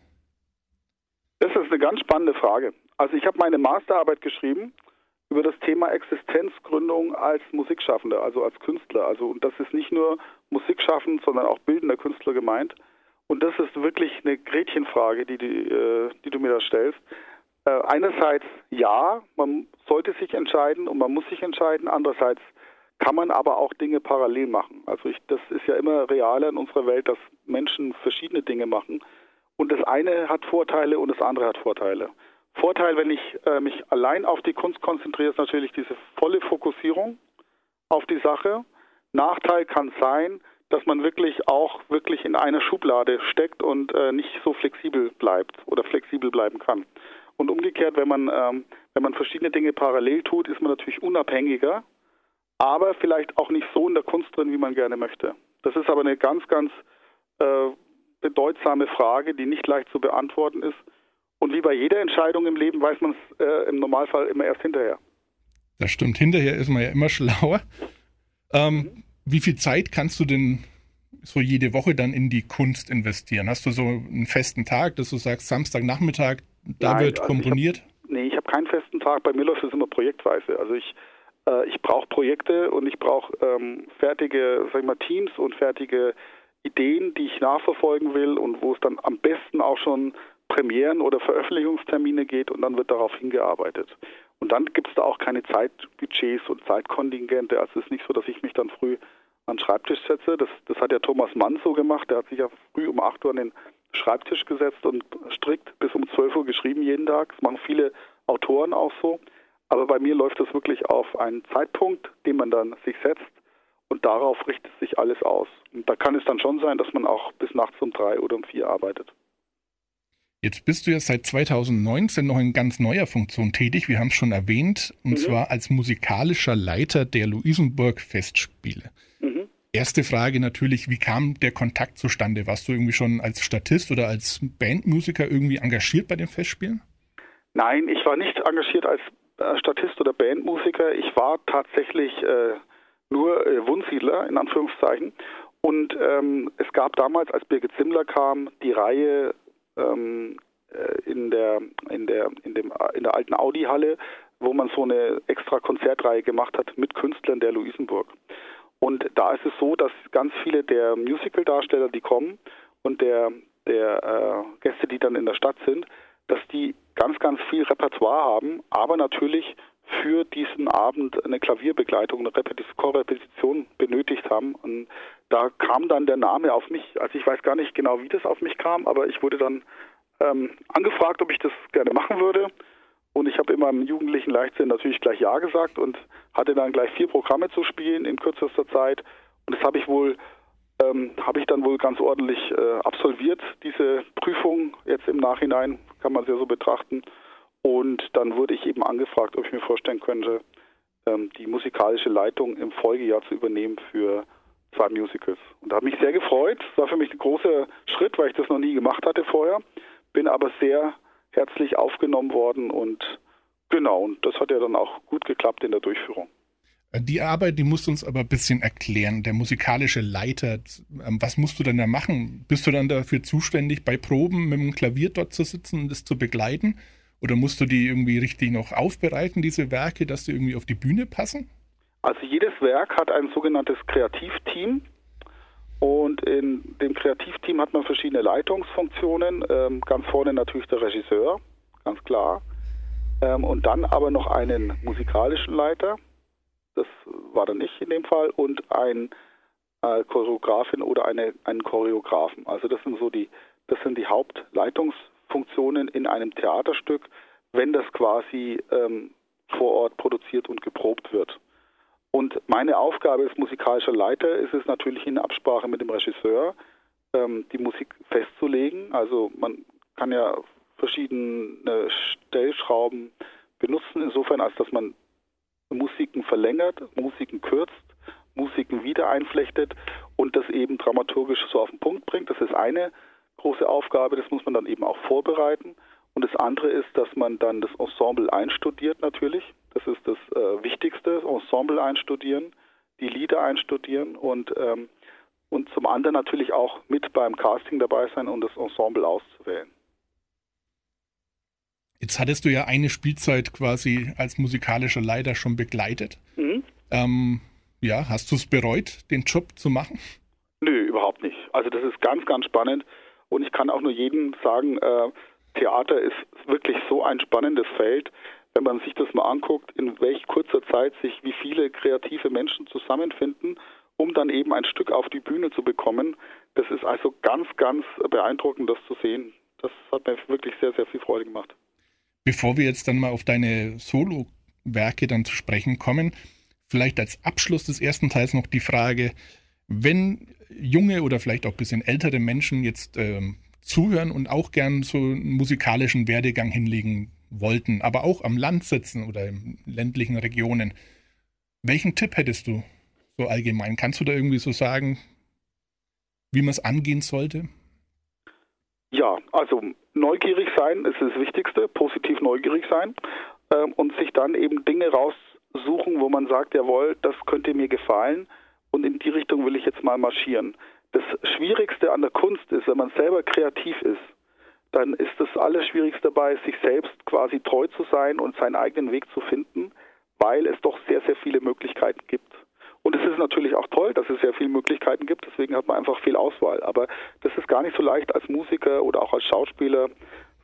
Das ist eine ganz spannende Frage. Also ich habe meine Masterarbeit geschrieben über das Thema Existenzgründung als Musikschaffender, also als Künstler. Also und das ist nicht nur Musikschaffend, sondern auch bildender Künstler gemeint. Und das ist wirklich eine Gretchenfrage, die, die, äh, die du mir da stellst. Äh, einerseits ja, man sollte sich entscheiden und man muss sich entscheiden. Andererseits kann man aber auch Dinge parallel machen. Also ich, das ist ja immer realer in unserer Welt, dass Menschen verschiedene Dinge machen. Und das eine hat Vorteile und das andere hat Vorteile. Vorteil, wenn ich äh, mich allein auf die Kunst konzentriere, ist natürlich diese volle Fokussierung auf die Sache. Nachteil kann sein, dass man wirklich auch wirklich in einer Schublade steckt und äh, nicht so flexibel bleibt oder flexibel bleiben kann. Und umgekehrt, wenn man, ähm, wenn man verschiedene Dinge parallel tut, ist man natürlich unabhängiger, aber vielleicht auch nicht so in der Kunst drin, wie man gerne möchte. Das ist aber eine ganz, ganz äh, bedeutsame Frage, die nicht leicht zu beantworten ist. Und wie bei jeder Entscheidung im Leben weiß man es äh, im Normalfall immer erst hinterher. Das stimmt, hinterher ist man ja immer schlauer. Ähm, mhm. Wie viel Zeit kannst du denn so jede Woche dann in die Kunst investieren? Hast du so einen festen Tag, dass du sagst, Samstagnachmittag, da Nein, wird also komponiert? Ich hab, nee, ich habe keinen festen Tag. Bei mir läuft es immer projektweise. Also ich, äh, ich brauche Projekte und ich brauche ähm, fertige, sag ich mal, Teams und fertige Ideen, die ich nachverfolgen will und wo es dann am besten auch schon Premieren oder Veröffentlichungstermine geht und dann wird darauf hingearbeitet. Und dann gibt es da auch keine Zeitbudgets und Zeitkontingente. Also es ist nicht so, dass ich mich dann früh an den Schreibtisch setze. Das, das hat ja Thomas Mann so gemacht. Der hat sich ja früh um acht Uhr an den Schreibtisch gesetzt und strikt bis um zwölf Uhr geschrieben jeden Tag. Das machen viele Autoren auch so. Aber bei mir läuft das wirklich auf einen Zeitpunkt, den man dann sich setzt. Und darauf richtet sich alles aus. Und da kann es dann schon sein, dass man auch bis nachts um drei oder um vier arbeitet. Jetzt bist du ja seit zweitausendneunzehn noch in ganz neuer Funktion tätig. Wir haben es schon erwähnt. Und mhm. zwar als musikalischer Leiter der Luisenburg-Festspiele. Mhm. Erste Frage natürlich, wie kam der Kontakt zustande? Warst du irgendwie schon als Statist oder als Bandmusiker irgendwie engagiert bei den Festspielen? Nein, ich war nicht engagiert als Statist oder Bandmusiker. Ich war tatsächlich äh, nur äh, Wunsiedler, in Anführungszeichen. Und ähm, es gab damals, als Birgit Zimmler kam, die Reihe ähm, äh, in der in der in dem in der alten Audi-Halle, wo man so eine extra Konzertreihe gemacht hat mit Künstlern der Luisenburg. Und da ist es so, dass ganz viele der Musical-Darsteller, die kommen, und der der äh, Gäste, die dann in der Stadt sind, dass die ganz, ganz viel Repertoire haben, aber natürlich für diesen Abend eine Klavierbegleitung, eine Korrepetition benötigt haben. Und da kam dann der Name auf mich. Also ich weiß gar nicht genau, wie das auf mich kam, aber ich wurde dann ähm, angefragt, ob ich das gerne machen würde. Und ich habe in meinem jugendlichen Leichtsinn natürlich gleich Ja gesagt und hatte dann gleich vier Programme zu spielen in kürzester Zeit. Und das habe ich wohl, ähm, habe ich dann wohl ganz ordentlich äh, absolviert, diese Prüfung. Jetzt im Nachhinein kann man es ja so betrachten. Und dann wurde ich eben angefragt, ob ich mir vorstellen könnte, ähm, die musikalische Leitung im Folgejahr zu übernehmen für zwei Musicals. Und da habe ich mich sehr gefreut. Das war für mich ein großer Schritt, weil ich das noch nie gemacht hatte vorher. Bin aber sehr herzlich aufgenommen worden und genau, und das hat ja dann auch gut geklappt in der Durchführung. Die Arbeit, die musst du uns aber ein bisschen erklären. Der musikalische Leiter, was musst du denn da machen? Bist du dann dafür zuständig, bei Proben mit dem Klavier dort zu sitzen und das zu begleiten? Oder musst du die irgendwie richtig noch aufbereiten, diese Werke, dass die irgendwie auf die Bühne passen? Also jedes Werk hat ein sogenanntes Kreativteam. Und in dem Kreativteam hat man verschiedene Leitungsfunktionen. Ähm, ganz vorne natürlich der Regisseur, ganz klar. Ähm, und dann aber noch einen musikalischen Leiter. Das war dann ich in dem Fall. Und ein äh, Choreografin oder eine, einen Choreografen. Also das sind so die, das sind die Hauptleitungsfunktionen in einem Theaterstück, wenn das quasi ähm, vor Ort produziert und geprobt wird. Und meine Aufgabe als musikalischer Leiter ist es natürlich in Absprache mit dem Regisseur, ähm, die Musik festzulegen. Also man kann ja verschiedene Stellschrauben benutzen, insofern als dass man Musiken verlängert, Musiken kürzt, Musiken wieder einflechtet und das eben dramaturgisch so auf den Punkt bringt. Das ist eine große Aufgabe, das muss man dann eben auch vorbereiten. Und das andere ist, dass man dann das Ensemble einstudiert natürlich. Das ist das äh, Wichtigste, Ensemble einstudieren, die Lieder einstudieren und, ähm, und zum anderen natürlich auch mit beim Casting dabei sein und das Ensemble auszuwählen. Jetzt hattest du ja eine Spielzeit quasi als musikalischer Leiter schon begleitet. Mhm. Ähm, ja, hast du es bereut, den Job zu machen? Nö, überhaupt nicht. Also das ist ganz, ganz spannend und ich kann auch nur jedem sagen, äh, Theater ist wirklich so ein spannendes Feld, wenn man sich das mal anguckt, in welch kurzer Zeit sich wie viele kreative Menschen zusammenfinden, um dann eben ein Stück auf die Bühne zu bekommen. Das ist also ganz, ganz beeindruckend, das zu sehen. Das hat mir wirklich sehr, sehr viel Freude gemacht. Bevor wir jetzt dann mal auf deine Solo-Werke dann zu sprechen kommen, vielleicht als Abschluss des ersten Teils noch die Frage, wenn junge oder vielleicht auch ein bisschen ältere Menschen jetzt ähm, zuhören und auch gern so einen musikalischen Werdegang hinlegen wollten, aber auch am Land sitzen oder in ländlichen Regionen. Welchen Tipp hättest du so allgemein? Kannst du da irgendwie so sagen, wie man es angehen sollte? Ja, also neugierig sein ist das Wichtigste, positiv neugierig sein ähm, und sich dann eben Dinge raussuchen, wo man sagt, jawohl, das könnte mir gefallen und in die Richtung will ich jetzt mal marschieren. Das Schwierigste an der Kunst ist, wenn man selber kreativ ist, dann ist das Allerschwierigste dabei, sich selbst quasi treu zu sein und seinen eigenen Weg zu finden, weil es doch sehr, sehr viele Möglichkeiten gibt. Und es ist natürlich auch toll, dass es sehr viele Möglichkeiten gibt, deswegen hat man einfach viel Auswahl. Aber das ist gar nicht so leicht als Musiker oder auch als Schauspieler,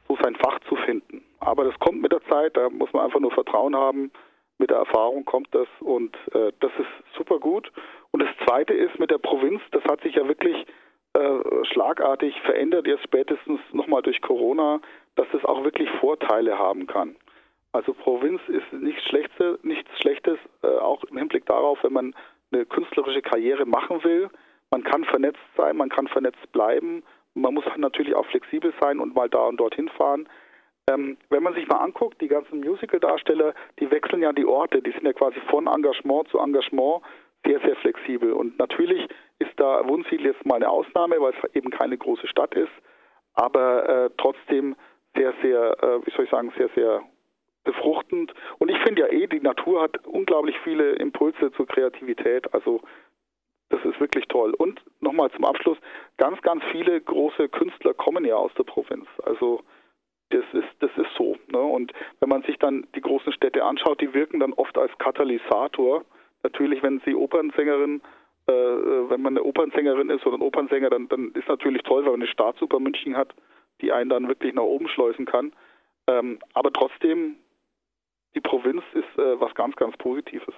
so sein Fach zu finden. Aber das kommt mit der Zeit, da muss man einfach nur Vertrauen haben. Mit der Erfahrung kommt das und äh, das ist super gut. Und das Zweite ist mit der Provinz, das hat sich ja wirklich äh, schlagartig verändert, jetzt spätestens nochmal durch Corona, dass das auch wirklich Vorteile haben kann. Also Provinz ist nichts Schlechtes, nichts Schlechtes äh, auch im Hinblick darauf, wenn man eine künstlerische Karriere machen will. Man kann vernetzt sein, man kann vernetzt bleiben. Man muss natürlich auch flexibel sein und mal da und dorthin fahren. Ähm, wenn man sich mal anguckt, die ganzen Musical-Darsteller, die wechseln ja die Orte, die sind ja quasi von Engagement zu Engagement sehr, sehr flexibel. Und natürlich ist da Wunsiedel jetzt mal eine Ausnahme, weil es eben keine große Stadt ist, aber äh, trotzdem sehr, sehr, äh, wie soll ich sagen, sehr, sehr befruchtend. Und ich finde ja eh, die Natur hat unglaublich viele Impulse zur Kreativität, also das ist wirklich toll. Und nochmal zum Abschluss, ganz, ganz viele große Künstler kommen ja aus der Provinz, also Das ist, das ist so. Ne? Und wenn man sich dann die großen Städte anschaut, die wirken dann oft als Katalysator. Natürlich, wenn sie Opernsängerin, äh, wenn man eine Opernsängerin ist oder ein Opernsänger, dann, dann ist natürlich toll, weil man eine Staatsoper München hat, die einen dann wirklich nach oben schleusen kann. Ähm, aber trotzdem, die Provinz ist äh, was ganz, ganz Positives.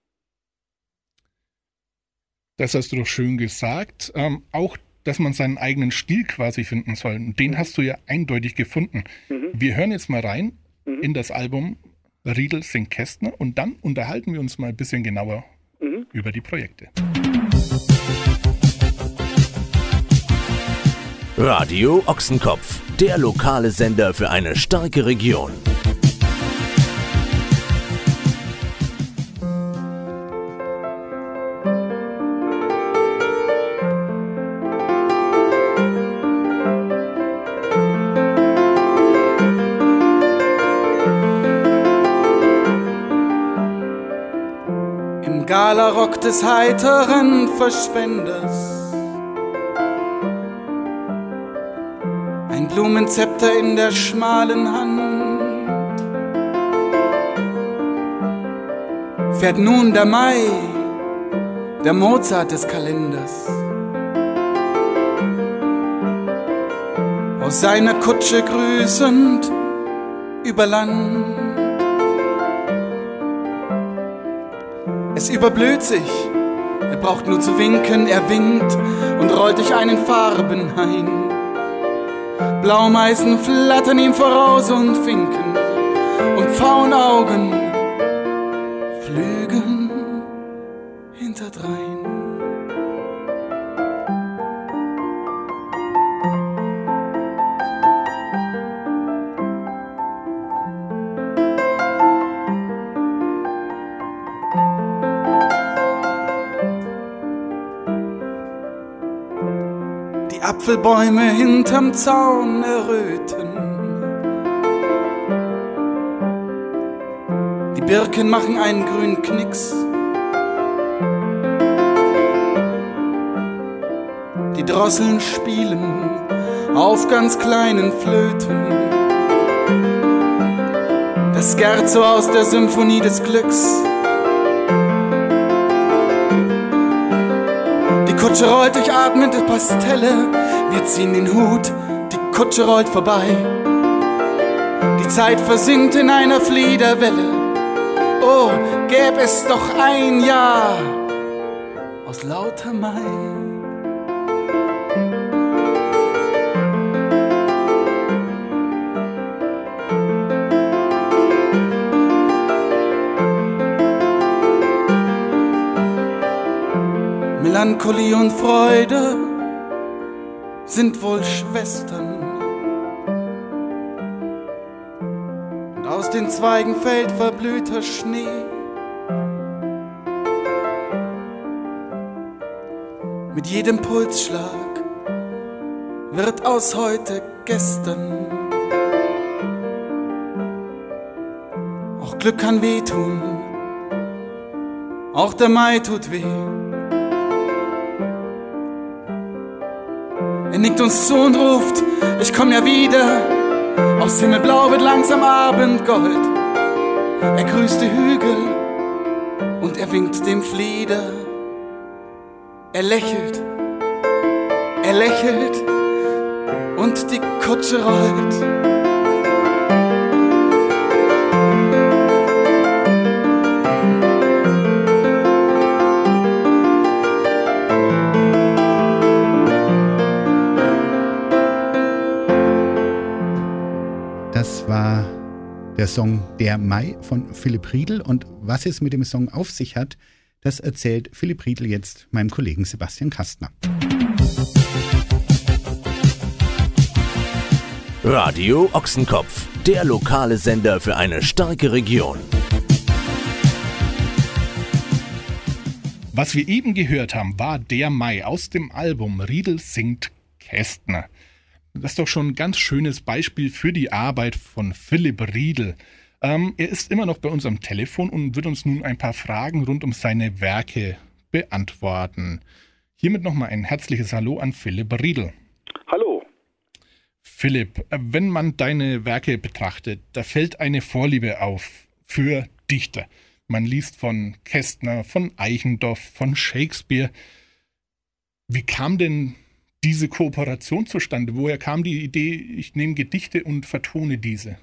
Das hast du doch schön gesagt. Ähm, auch dass man seinen eigenen Stil quasi finden soll. Und den mhm. hast du ja eindeutig gefunden. Mhm. Wir hören jetzt mal rein mhm. in das Album Riedl singt Kästner und dann unterhalten wir uns mal ein bisschen genauer mhm. über die Projekte. Radio Ochsenkopf, der lokale Sender für eine starke Region. Galarock des heiteren Verschwenders, ein Blumenzepter in der schmalen Hand, fährt nun der Mai, der Mozart des Kalenders, aus seiner Kutsche grüßend über Land. Es überblüht sich, er braucht nur zu winken, er winkt und rollt durch einen Farbenhain. Blaumeisen flattern ihm voraus und winken und Pfauenaugen flügen hinterdrein. Apfelbäume hinterm Zaun erröten. Die Birken machen einen grünen Knicks. Die Drosseln spielen auf ganz kleinen Flöten. Das Scherzo aus der Symphonie des Glücks. Die Kutsche rollt durch atmende Pastelle, wir ziehen den Hut, die Kutsche rollt vorbei. Die Zeit versinkt in einer Fliederwelle, oh, gäb es doch ein Jahr aus lauter Mai. Melancholie und Freude sind wohl Schwestern. Und aus den Zweigen fällt verblühter Schnee. Mit jedem Pulsschlag wird aus heute gestern. Auch Glück kann wehtun, auch der Mai tut weh. Er nickt uns zu und ruft, ich komm ja wieder. Aus Himmelblau wird langsam Abendgold. Er grüßt die Hügel und er winkt dem Flieder. Er lächelt, er lächelt und die Kutsche rollt. Das war der Song Der Mai von Philipp Riedl. Und was es mit dem Song auf sich hat, das erzählt Philipp Riedl jetzt meinem Kollegen Sebastian Kastner. Radio Ochsenkopf, der lokale Sender für eine starke Region. Was wir eben gehört haben, war Der Mai aus dem Album Riedl singt Kästner. Das ist doch schon ein ganz schönes Beispiel für die Arbeit von Philipp Riedl. Ähm, er ist immer noch bei uns am Telefon und wird uns nun ein paar Fragen rund um seine Werke beantworten. Hiermit nochmal ein herzliches Hallo an Philipp Riedl. Hallo. Philipp, wenn man deine Werke betrachtet, da fällt eine Vorliebe auf für Dichter. Man liest von Kästner, von Eichendorff, von Shakespeare. Wie kam denn diese Kooperation zustande? Woher kam die Idee, ich nehme Gedichte und vertone diese?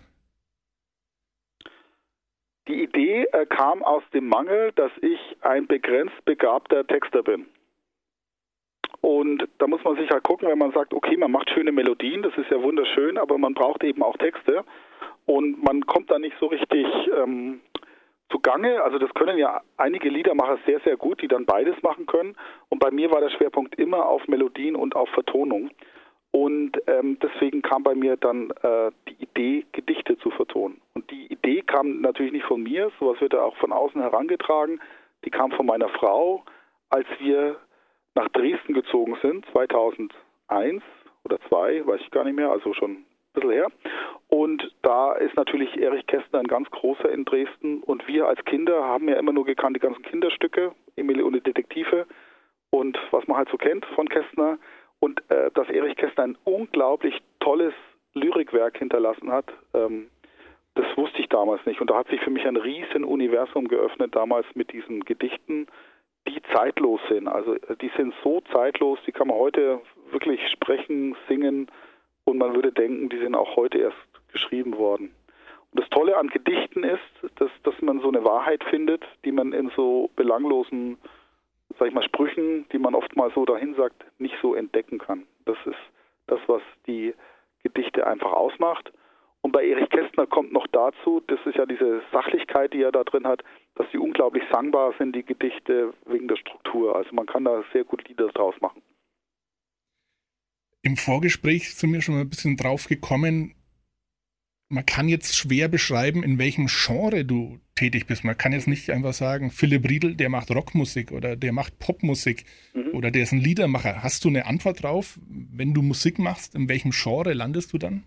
Die Idee äh, kam aus dem Mangel, dass ich ein begrenzt begabter Texter bin. Und da muss man sich halt gucken, wenn man sagt, okay, man macht schöne Melodien, das ist ja wunderschön, aber man braucht eben auch Texte. Und man kommt da nicht so richtig ähm, zugange. Also das können ja einige Liedermacher sehr, sehr gut, die dann beides machen können. Und bei mir war der Schwerpunkt immer auf Melodien und auf Vertonung. Und ähm, deswegen kam bei mir dann äh, die Idee, Gedichte zu vertonen. Und die Idee kam natürlich nicht von mir, sowas wird ja auch von außen herangetragen. Die kam von meiner Frau, als wir nach Dresden gezogen sind, zweitausendeins oder zwei, weiß ich gar nicht mehr, also schon ein bisschen her. Und da ist natürlich Erich Kästner ein ganz großer in Dresden. Und wir als Kinder haben ja immer nur gekannt die ganzen Kinderstücke, Emil und die Detektive und was man halt so kennt von Kästner. Und äh, dass Erich Kästner ein unglaublich tolles Lyrikwerk hinterlassen hat, ähm, das wusste ich damals nicht. Und da hat sich für mich ein riesen Universum geöffnet, damals mit diesen Gedichten, die zeitlos sind. Also die sind so zeitlos, die kann man heute wirklich sprechen, singen und man würde denken, die sind auch heute erst geschrieben worden. Und das Tolle an Gedichten ist, dass, dass man so eine Wahrheit findet, die man in so belanglosen, sag ich mal, Sprüchen, die man oft mal so dahin sagt, nicht so entdecken kann. Das ist das, was die Gedichte einfach ausmacht. Und bei Erich Kästner kommt noch dazu, das ist ja diese Sachlichkeit, die er da drin hat, dass sie unglaublich sangbar sind, die Gedichte, wegen der Struktur. Also man kann da sehr gut Lieder draus machen. Im Vorgespräch sind wir schon mal ein bisschen drauf gekommen, man kann jetzt schwer beschreiben, in welchem Genre du tätig bist. Man kann jetzt nicht einfach sagen, Philipp Riedl, der macht Rockmusik oder der macht Popmusik mhm. oder der ist ein Liedermacher. Hast du eine Antwort drauf, wenn du Musik machst, in welchem Genre landest du dann?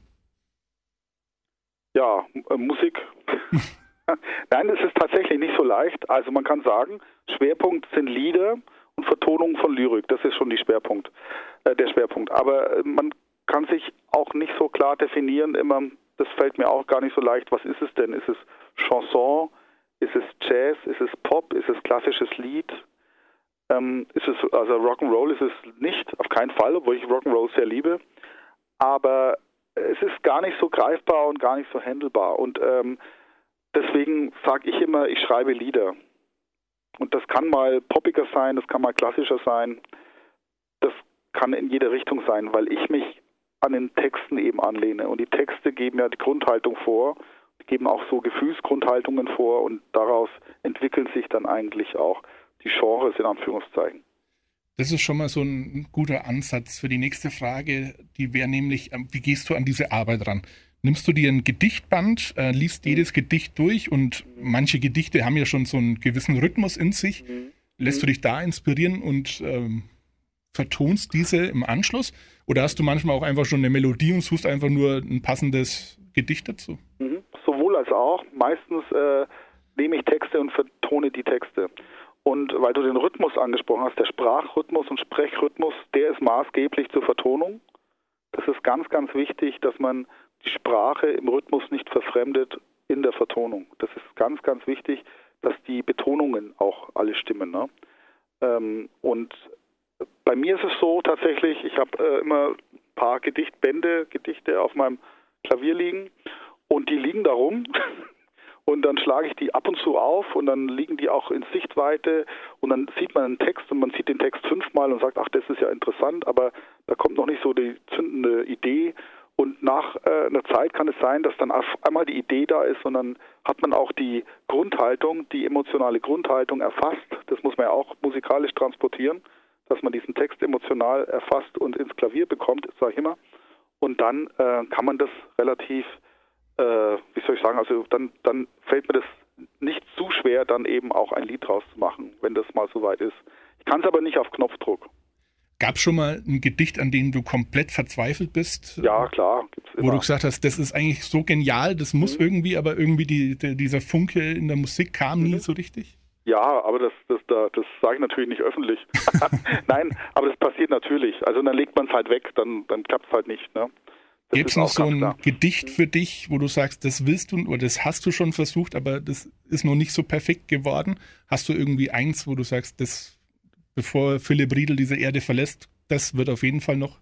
Ja, äh, Musik. Nein, es ist tatsächlich nicht so leicht. Also man kann sagen, Schwerpunkt sind Lieder und Vertonung von Lyrik. Das ist schon die Schwerpunkt, äh, der Schwerpunkt. Aber äh, man kann sich auch nicht so klar definieren immer. Das fällt mir auch gar nicht so leicht. Was ist es denn? Ist es Chanson? Ist es Jazz? Ist es Pop? Ist es klassisches Lied? Ähm, ist es, also Rock'n'Roll ist es nicht, auf keinen Fall, obwohl ich Rock'n'Roll sehr liebe. Aber es ist gar nicht so greifbar und gar nicht so handelbar. Und ähm, deswegen sage ich immer, ich schreibe Lieder. Und das kann mal poppiger sein, das kann mal klassischer sein. Das kann in jede Richtung sein, weil ich mich an den Texten eben anlehne. Und die Texte geben ja die Grundhaltung vor, die geben auch so Gefühlsgrundhaltungen vor und daraus entwickeln sich dann eigentlich auch die Genres in Anführungszeichen. Das ist schon mal so ein guter Ansatz für die nächste Frage, die wäre nämlich, wie gehst du an diese Arbeit ran? Nimmst du dir ein Gedichtband, äh, liest jedes Gedicht durch und manche Gedichte haben ja schon so einen gewissen Rhythmus in sich. Lässt du dich da inspirieren und ähm, vertonst diese im Anschluss? Oder hast du manchmal auch einfach schon eine Melodie und suchst einfach nur ein passendes Gedicht dazu? Mhm. Sowohl als auch. Meistens äh, nehme ich Texte und vertone die Texte. Und weil du den Rhythmus angesprochen hast, der Sprachrhythmus und Sprechrhythmus, der ist maßgeblich zur Vertonung. Das ist ganz, ganz wichtig, dass man die Sprache im Rhythmus nicht verfremdet in der Vertonung. Das ist ganz, ganz wichtig, dass die Betonungen auch alle stimmen. Ne? Ähm, und bei mir ist es so tatsächlich, ich habe äh, immer ein paar Gedichtbände, Gedichte auf meinem Klavier liegen und die liegen da rum. Und dann schlage ich die ab und zu auf und dann liegen die auch in Sichtweite und dann sieht man einen Text und man sieht den Text fünfmal und sagt, ach, das ist ja interessant, aber da kommt noch nicht so die zündende Idee Und nach äh, einer Zeit kann es sein, dass dann auf einmal die Idee da ist und dann hat man auch die Grundhaltung, die emotionale Grundhaltung erfasst. Das muss man ja auch musikalisch transportieren, dass man diesen Text emotional erfasst und ins Klavier bekommt, sage ich immer. Und dann äh, kann man das relativ, äh, wie soll ich sagen, also dann, dann fällt mir das nicht zu schwer, dann eben auch ein Lied draus zu machen, wenn das mal soweit ist. Ich kann es aber nicht auf Knopfdruck. Gab es schon mal ein Gedicht, an dem du komplett verzweifelt bist? Ja, klar. Gibt's immer. Wo du gesagt hast, das ist eigentlich so genial, das muss mhm. irgendwie, aber irgendwie die, die, dieser Funke in der Musik kam mhm. nie so richtig? Ja, aber das, das, das, das sage ich natürlich nicht öffentlich. Nein, aber das passiert natürlich. Also dann legt man es halt weg, dann, dann klappt es halt nicht. Ne? Gibt es noch so ein klar. Gedicht für dich, wo du sagst, das willst du oder das hast du schon versucht, aber das ist noch nicht so perfekt geworden? Hast du irgendwie eins, wo du sagst, das bevor Philipp Riedl diese Erde verlässt, das wird auf jeden Fall noch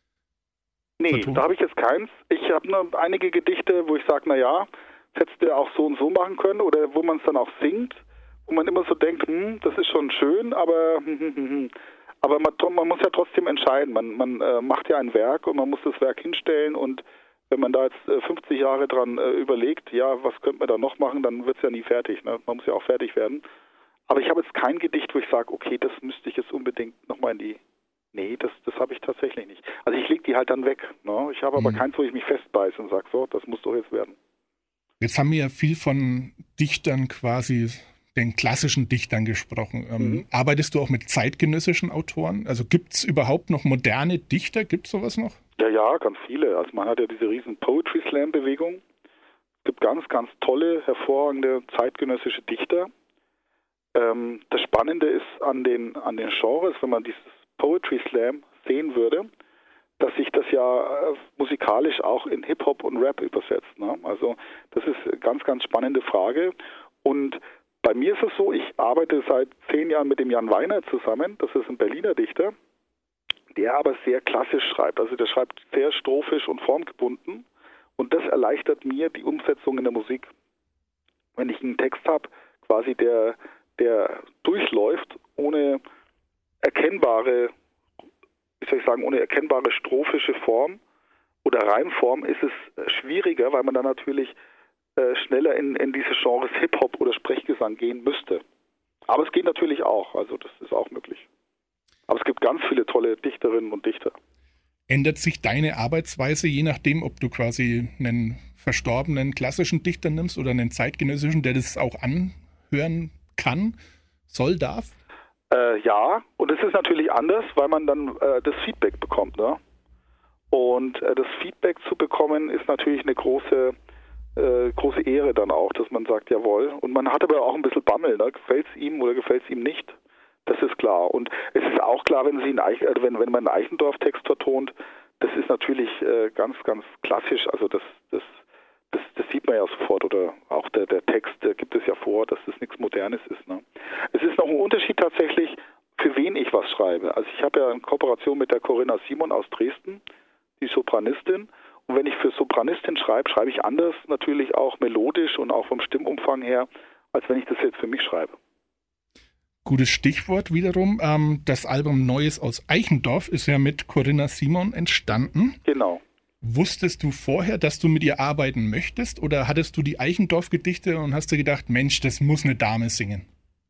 Nee, vertont. Da habe ich jetzt keins. Ich habe nur einige Gedichte, wo ich sage, naja, das hättest du auch so und so machen können oder wo man es dann auch singt, wo man immer so denkt, hm, das ist schon schön, aber hm, hm, hm. aber man, man muss ja trotzdem entscheiden. Man, man äh, macht ja ein Werk und man muss das Werk hinstellen und wenn man da jetzt äh, fünfzig Jahre dran äh, überlegt, ja, was könnte man da noch machen, dann wird es ja nie fertig. Ne? Man muss ja auch fertig werden. Aber ich habe jetzt kein Gedicht, wo ich sage, okay, das müsste ich jetzt unbedingt nochmal in die... Nee, das, das habe ich tatsächlich nicht. Also ich lege die halt dann weg. Ne? Ich habe aber mhm. keins, wo ich mich festbeiße und sage, so, das muss doch jetzt werden. Jetzt haben wir ja viel von Dichtern quasi, den klassischen Dichtern gesprochen. Ähm, mhm. Arbeitest du auch mit zeitgenössischen Autoren? Also gibt es überhaupt noch moderne Dichter? Gibt es sowas noch? Ja, ja, ganz viele. Also man hat ja diese riesen Poetry Slam Bewegung. Es gibt ganz, ganz tolle, hervorragende zeitgenössische Dichter. Ähm, das Spannende ist an den, an den Genres, wenn man dieses Poetry Slam sehen würde, dass sich das ja äh, musikalisch auch in Hip-Hop und Rap übersetzt. Ne? Also das ist eine ganz, ganz spannende Frage. Und bei mir ist es so, ich arbeite seit zehn Jahren mit dem Jan Weiner zusammen. Das ist ein Berliner Dichter, der aber sehr klassisch schreibt. Also der schreibt sehr strophisch und formgebunden. Und das erleichtert mir die Umsetzung in der Musik. Wenn ich einen Text habe, quasi der der durchläuft ohne erkennbare, wie soll ich sagen, ohne erkennbare strophische Form oder Reimform, ist es schwieriger, weil man dann natürlich äh, schneller in, in diese Genres Hip-Hop oder Sprechgesang gehen müsste. Aber es geht natürlich auch, also das ist auch möglich. Aber es gibt ganz viele tolle Dichterinnen und Dichter. Ändert sich deine Arbeitsweise, je nachdem, ob du quasi einen verstorbenen klassischen Dichter nimmst oder einen zeitgenössischen, der das auch anhören kann, soll, darf? Äh, ja, und es ist natürlich anders, weil man dann äh, das Feedback bekommt. Ne? Und äh, das Feedback zu bekommen ist natürlich eine große, äh, große Ehre dann auch, dass man sagt, jawohl. Und man hat aber auch ein bisschen Bammel, ne? Gefällt es ihm oder gefällt es ihm nicht? Das ist klar. Und es ist auch klar, wenn, sie einen Eich- äh, wenn, wenn man einen Eichendorff-Text vertont, das ist natürlich äh, ganz, ganz klassisch. Also das, das Das, das sieht man ja sofort, oder auch der, der Text der gibt es ja vor, dass das nichts Modernes ist. Ne? Es ist noch ein Unterschied tatsächlich, für wen ich was schreibe. Also ich habe ja eine Kooperation mit der Corinna Simon aus Dresden, die Sopranistin. Und wenn ich für Sopranistin schreibe, schreibe ich anders natürlich auch melodisch und auch vom Stimmumfang her, als wenn ich das jetzt für mich schreibe. Gutes Stichwort wiederum. Ähm, das Album Neues aus Eichendorff ist ja mit Corinna Simon entstanden. Genau. Wusstest du vorher, dass du mit ihr arbeiten möchtest oder hattest du die Eichendorff-Gedichte und hast dir gedacht, Mensch, das muss eine Dame singen?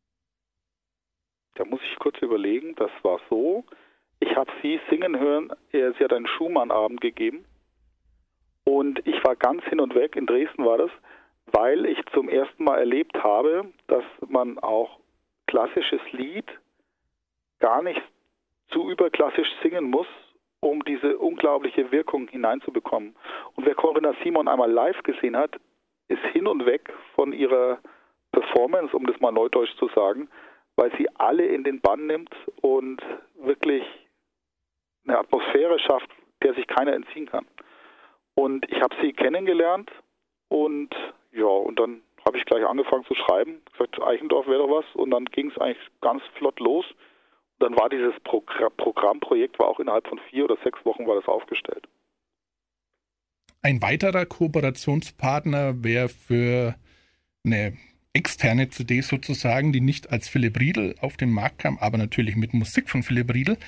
Da muss ich kurz überlegen, das war so, ich habe sie singen hören, sie hat einen Schumann-Abend gegeben und ich war ganz hin und weg, in Dresden war das, weil ich zum ersten Mal erlebt habe, dass man auch klassisches Lied gar nicht zu überklassisch singen muss, um diese unglaubliche Wirkung hineinzubekommen. Und wer Corinna Simon einmal live gesehen hat, ist hin und weg von ihrer Performance, um das mal neudeutsch zu sagen, weil sie alle in den Bann nimmt und wirklich eine Atmosphäre schafft, der sich keiner entziehen kann. Und ich habe sie kennengelernt und ja, und dann habe ich gleich angefangen zu schreiben, gesagt, Eichendorff wäre doch was, und dann ging es eigentlich ganz flott los. Dann war dieses Progr- Programmprojekt, war auch innerhalb von vier oder sechs Wochen war das aufgestellt. Ein weiterer Kooperationspartner wäre für eine externe C D sozusagen, die nicht als Philipp Riedl auf den Markt kam, aber natürlich mit Musik von Philipp Riedl,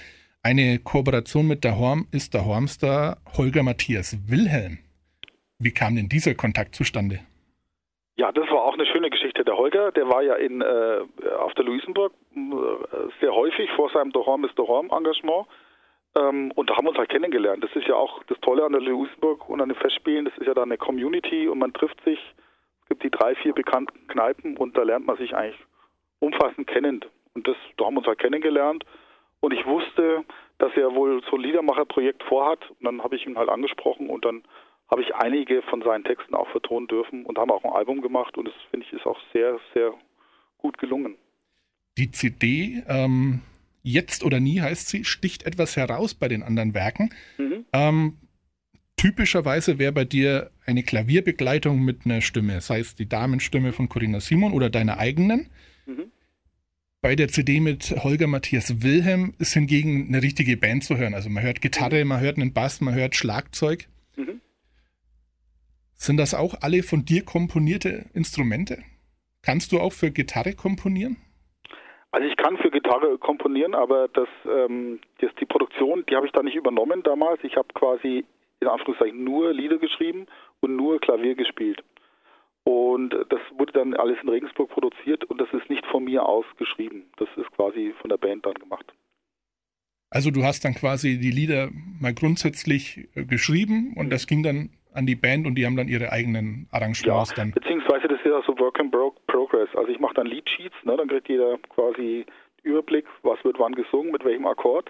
eine Kooperation mit der Horm ist der Hormstar Holger Matthias Wilhelm. Wie kam denn dieser Kontakt zustande? Ja, das war auch eine schöne Geschichte. Der Holger, der war ja in, äh, auf der Luisenburg äh, sehr häufig vor seinem The Horm is the Horm Engagement. Ähm, und da haben wir uns halt kennengelernt. Das ist ja auch das Tolle an der Luisenburg und an den Festspielen. Das ist ja da eine Community und man trifft sich. Es gibt die drei, vier bekannten Kneipen und da lernt man sich eigentlich umfassend kennen. Und das, da haben wir uns halt kennengelernt. Und ich wusste, dass er wohl so ein Liedermacherprojekt vorhat. Und dann habe ich ihn halt angesprochen und dann habe ich einige von seinen Texten auch vertonen dürfen und haben auch ein Album gemacht und das, finde ich, ist auch sehr, sehr gut gelungen. Die C D, ähm, Jetzt oder nie heißt sie, sticht etwas heraus bei den anderen Werken. Mhm. Ähm, typischerweise wäre bei dir eine Klavierbegleitung mit einer Stimme, sei es die Damenstimme von Corinna Simon oder deiner eigenen. Mhm. Bei der C D mit Holger Matthias Wilhelm ist hingegen eine richtige Band zu hören. Also man hört Gitarre, man hört einen Bass, man hört Schlagzeug. Mhm. Sind das auch alle von dir komponierte Instrumente? Kannst du auch für Gitarre komponieren? Also ich kann für Gitarre komponieren, aber das, ähm, das die Produktion, die habe ich da nicht übernommen damals. Ich habe quasi in Anführungszeichen nur Lieder geschrieben und nur Klavier gespielt. Und das wurde dann alles in Regensburg produziert und das ist nicht von mir aus geschrieben. Das ist quasi von der Band dann gemacht. Also du hast dann quasi die Lieder mal grundsätzlich äh, geschrieben und das ging dann an die Band und die haben dann ihre eigenen Arrangements ja, dann. Beziehungsweise das ist ja so Work in Progress. Also ich mache dann Leadsheets, ne, dann kriegt jeder quasi Überblick, was wird wann gesungen, mit welchem Akkord.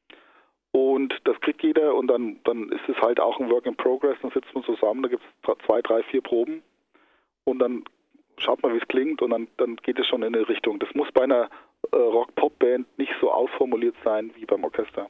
Und das kriegt jeder und dann, dann ist es halt auch ein Work in Progress, dann sitzt man zusammen, da gibt es zwei, drei, vier Proben und dann schaut man, wie es klingt und dann, dann geht es schon in eine Richtung. Das muss bei einer äh, Rock-Pop-Band nicht so ausformuliert sein wie beim Orchester.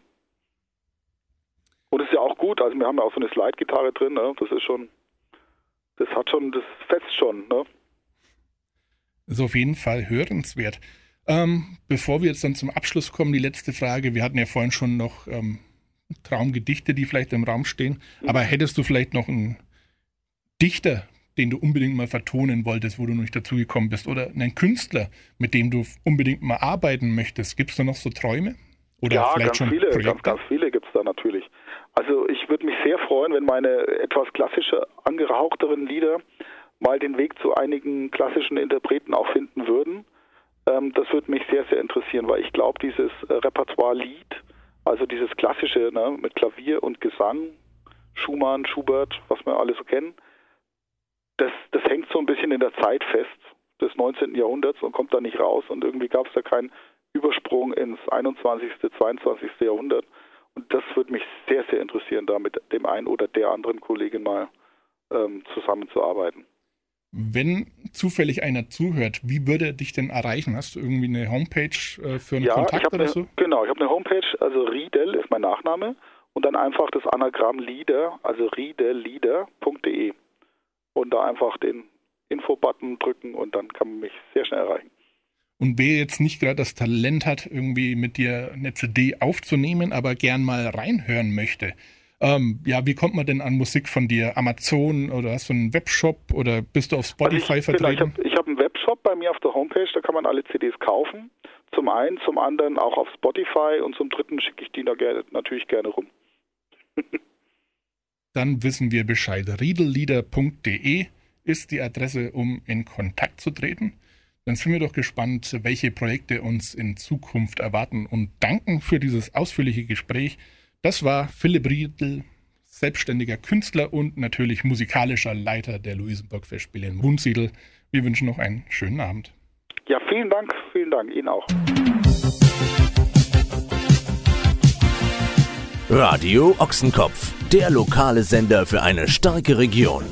Und das ist ja auch gut, also wir haben ja auch so eine Slide-Gitarre drin, ne? Das ist schon, das hat schon, das fetzt schon, ne? Das ist auf jeden Fall hörenswert. Ähm, bevor wir jetzt dann zum Abschluss kommen, die letzte Frage, wir hatten ja vorhin schon noch ähm, Traumgedichte, die vielleicht im Raum stehen, mhm. aber hättest du vielleicht noch einen Dichter, den du unbedingt mal vertonen wolltest, wo du noch nicht dazugekommen bist, oder einen Künstler, mit dem du unbedingt mal arbeiten möchtest? Gibt es da noch so Träume? Oder ja, vielleicht ganz schon viele, Projekte? ganz, ganz viele gibt es da natürlich. Also ich würde mich sehr freuen, wenn meine etwas klassische, angehauchteren Lieder mal den Weg zu einigen klassischen Interpreten auch finden würden. Ähm, das würde mich sehr, sehr interessieren, weil ich glaube, dieses äh, Repertoire-Lied, also dieses klassische, ne, mit Klavier und Gesang, Schumann, Schubert, was wir alle so kennen, das, das hängt so ein bisschen in der Zeit fest des neunzehnten Jahrhunderts und kommt da nicht raus und irgendwie gab es da keinen Übersprung ins einundzwanzigste, zweiundzwanzigste Jahrhundert. Und das würde mich sehr, sehr interessieren, da mit dem einen oder der anderen Kollegin mal ähm, zusammenzuarbeiten. Wenn zufällig einer zuhört, wie würde er dich denn erreichen? Hast du irgendwie eine Homepage äh, für einen ja, Kontakt ich oder eine, so? Genau, ich habe eine Homepage, also Riedel ist mein Nachname und dann einfach das Anagramm Lieder, also riedellieder punkt de und da einfach den Info-Button drücken und dann kann man mich sehr schnell erreichen. Und wer jetzt nicht gerade das Talent hat, irgendwie mit dir eine C D aufzunehmen, aber gern mal reinhören möchte, ähm, ja, wie kommt man denn an Musik von dir? Amazon oder hast du einen Webshop oder bist du auf Spotify also ich, vertreten? Genau, ich habe hab einen Webshop bei mir auf der Homepage, da kann man alle C Ds kaufen. Zum einen, zum anderen auch auf Spotify und zum dritten schicke ich die da gerne, natürlich gerne rum. Dann wissen wir Bescheid. riedellieder punkt de ist die Adresse, um in Kontakt zu treten. Dann sind wir doch gespannt, welche Projekte uns in Zukunft erwarten und danken für dieses ausführliche Gespräch. Das war Philipp Riedel, selbstständiger Künstler und natürlich musikalischer Leiter der Luisenburg-Festspiele in Wunsiedel. Wir wünschen noch einen schönen Abend. Ja, vielen Dank, vielen Dank, Ihnen auch. Radio Ochsenkopf, der lokale Sender für eine starke Region.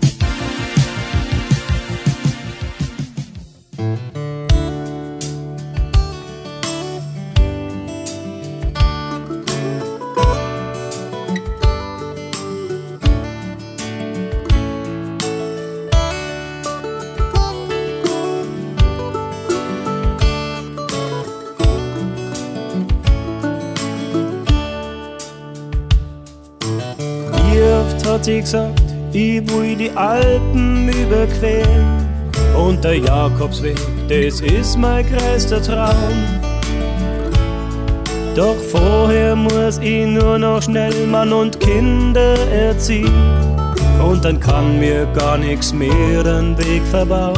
Hat sie gesagt, ich will die Alpen überqueren und der Jakobsweg, das ist mein größter Traum. Doch vorher muss ich nur noch schnell Mann und Kinder erziehen. Und dann kann mir gar nichts mehr den Weg verbauen.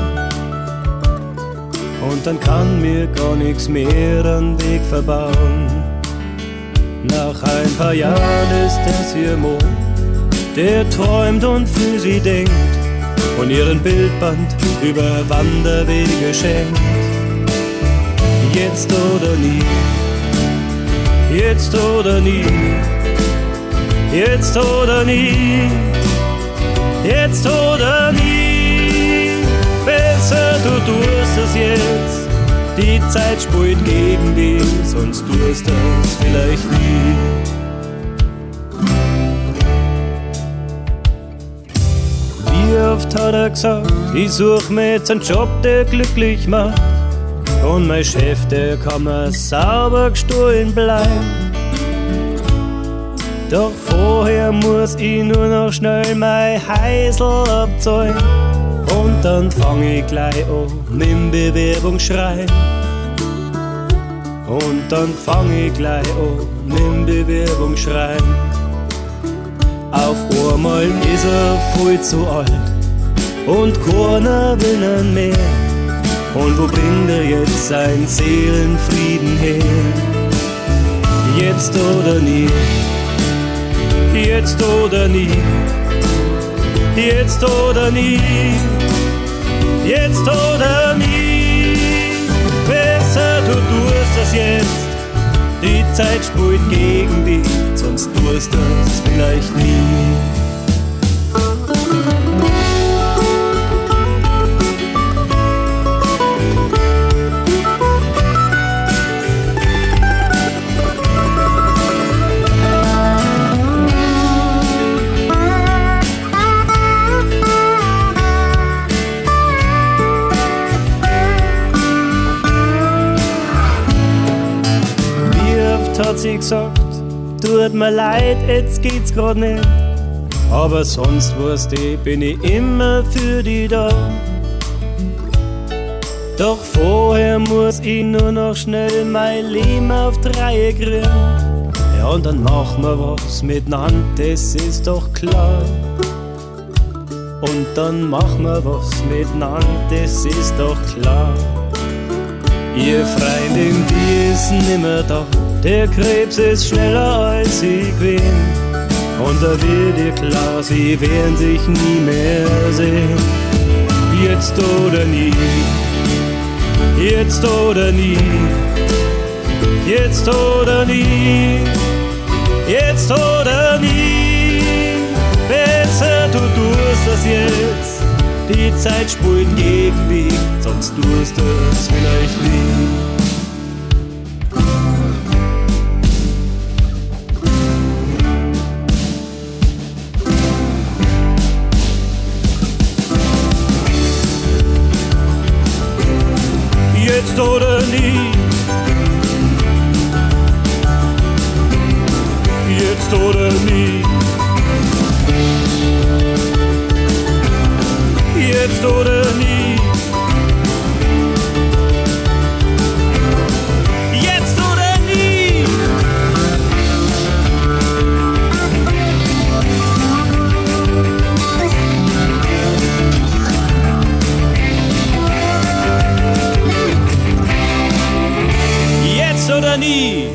Und dann kann mir gar nichts mehr den Weg verbauen. Nach ein paar Jahren ist das hier Mo, der träumt und für sie denkt und ihren Bildband über Wanderwege schenkt. Jetzt oder nie, jetzt oder nie, jetzt oder nie, jetzt oder nie. Besser du tust es jetzt, die Zeit spielt gegen dich, sonst tust du es vielleicht nie. Wie oft hat er gesagt, ich such mir jetzt einen Job, der glücklich macht. Und mein Chef, der kann mir sauber gestohlen bleiben. Doch vorher muss ich nur noch schnell mein Heisel abzahlen. Und dann fang ich gleich an mit dem Bewerbungsschreiben. Und dann fang ich gleich an mit dem Bewerbungsschreiben. Auf einmal ist er voll zu alt und keiner will ihn mehr. Und wo bringt er jetzt seinen Seelenfrieden her? Jetzt oder nie, jetzt oder nie, jetzt oder nie, jetzt oder nie. Besser du tust das jetzt, die Zeit spielt gegen dich, sonst tust du es vielleicht nie. Hat sie gesagt, tut mir leid, jetzt geht's grad nicht. Aber sonst weißt du, bin ich immer für dich da. Doch vorher muss ich nur noch schnell mein Leben auf die Reihe kriegen. Ja, und dann machen wir was miteinander, das ist doch klar. Und dann machen wir was miteinander, das ist doch klar. Ihr Freundin, die ist nimmer da. Der Krebs ist schneller als sie gewesen. Und da wird dir klar, sie werden sich nie mehr sehen. Jetzt oder nie, jetzt oder nie, jetzt oder nie, jetzt oder nie. Besser du tust das jetzt, die Zeit spielt gegen dich, sonst tust du es vielleicht nie. Jetzt oder nie, jetzt oder nie, jetzt oder nie, jetzt oder nie. Jetzt oder nie.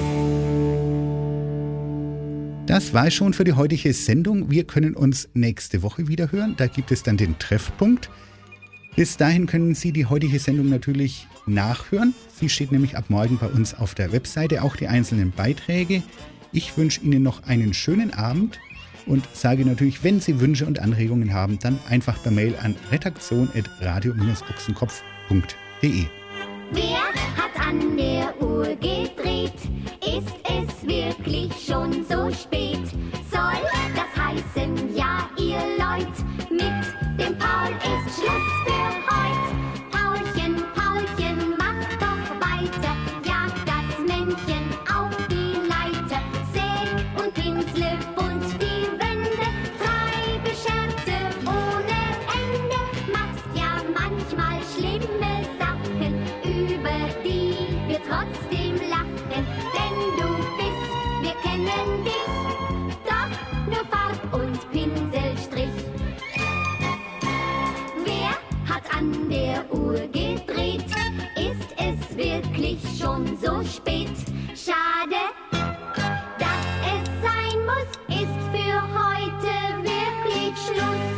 Das war es schon für die heutige Sendung. Wir können uns nächste Woche wieder hören. Da gibt es dann den Treffpunkt. Bis dahin können Sie die heutige Sendung natürlich nachhören. Sie steht nämlich ab morgen bei uns auf der Webseite, auch die einzelnen Beiträge. Ich wünsche Ihnen noch einen schönen Abend und sage natürlich, wenn Sie Wünsche und Anregungen haben, dann einfach per Mail an redaktion at radio Bindestrich ochsenkopf punkt de. Wer hat an der Uhr gedreht? Ist es wirklich schon so spät? Soll das heißen, ja, ihr Leut, mit dem Paul ist Schluss für heut. Paulchen, Paulchen, mach doch weiter, jag das Männchen auf die Leiter. Säg und pinsle bunt die Wände, treibe Scherze ohne Ende, machst ja manchmal schlimme Sachen, über die wir trotzdem lachen, denn du der Uhr gedreht. Ist es wirklich schon so spät? Schade, dass es sein muss, ist für heute wirklich Schluss.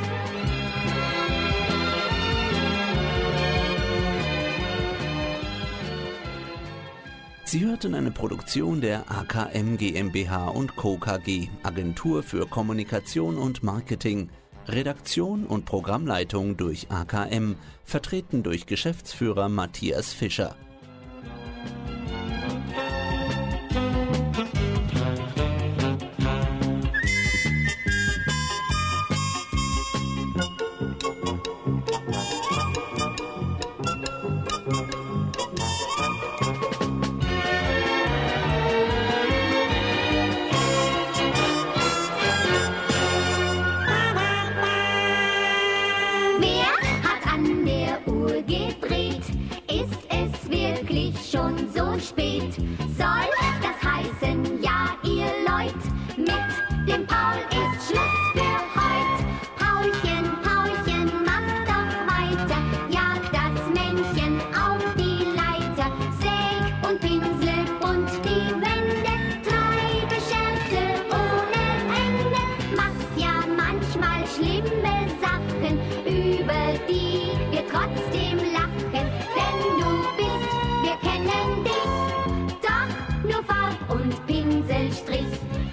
Sie hörten eine Produktion der A K M GmbH und Co. K G, Agentur für Kommunikation und Marketing. Redaktion und Programmleitung durch A K M, vertreten durch Geschäftsführer Matthias Fischer. Schon so spät, soll das heißen, ja ihr Leut, mit dem Paul ist Schluss für heut. Paulchen, Paulchen, mach doch weiter, jag das Männchen auf die Leiter, säg und pinsel bunt die Wände, treibe Scherze ohne Ende, machst ja manchmal schlimme Sachen, über die wir trotzdem lachen, denn du bist, wir kennen dich, doch nur Farb und Pinselstrich.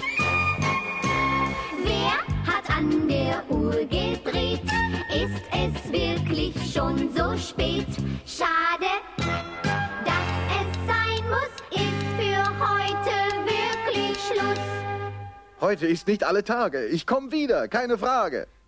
Wer hat an der Uhr gedreht? Ist es wirklich schon so spät? Schade, dass es sein muss, ist für heute wirklich Schluss. Heute ist nicht alle Tage. Ich komm wieder, keine Frage.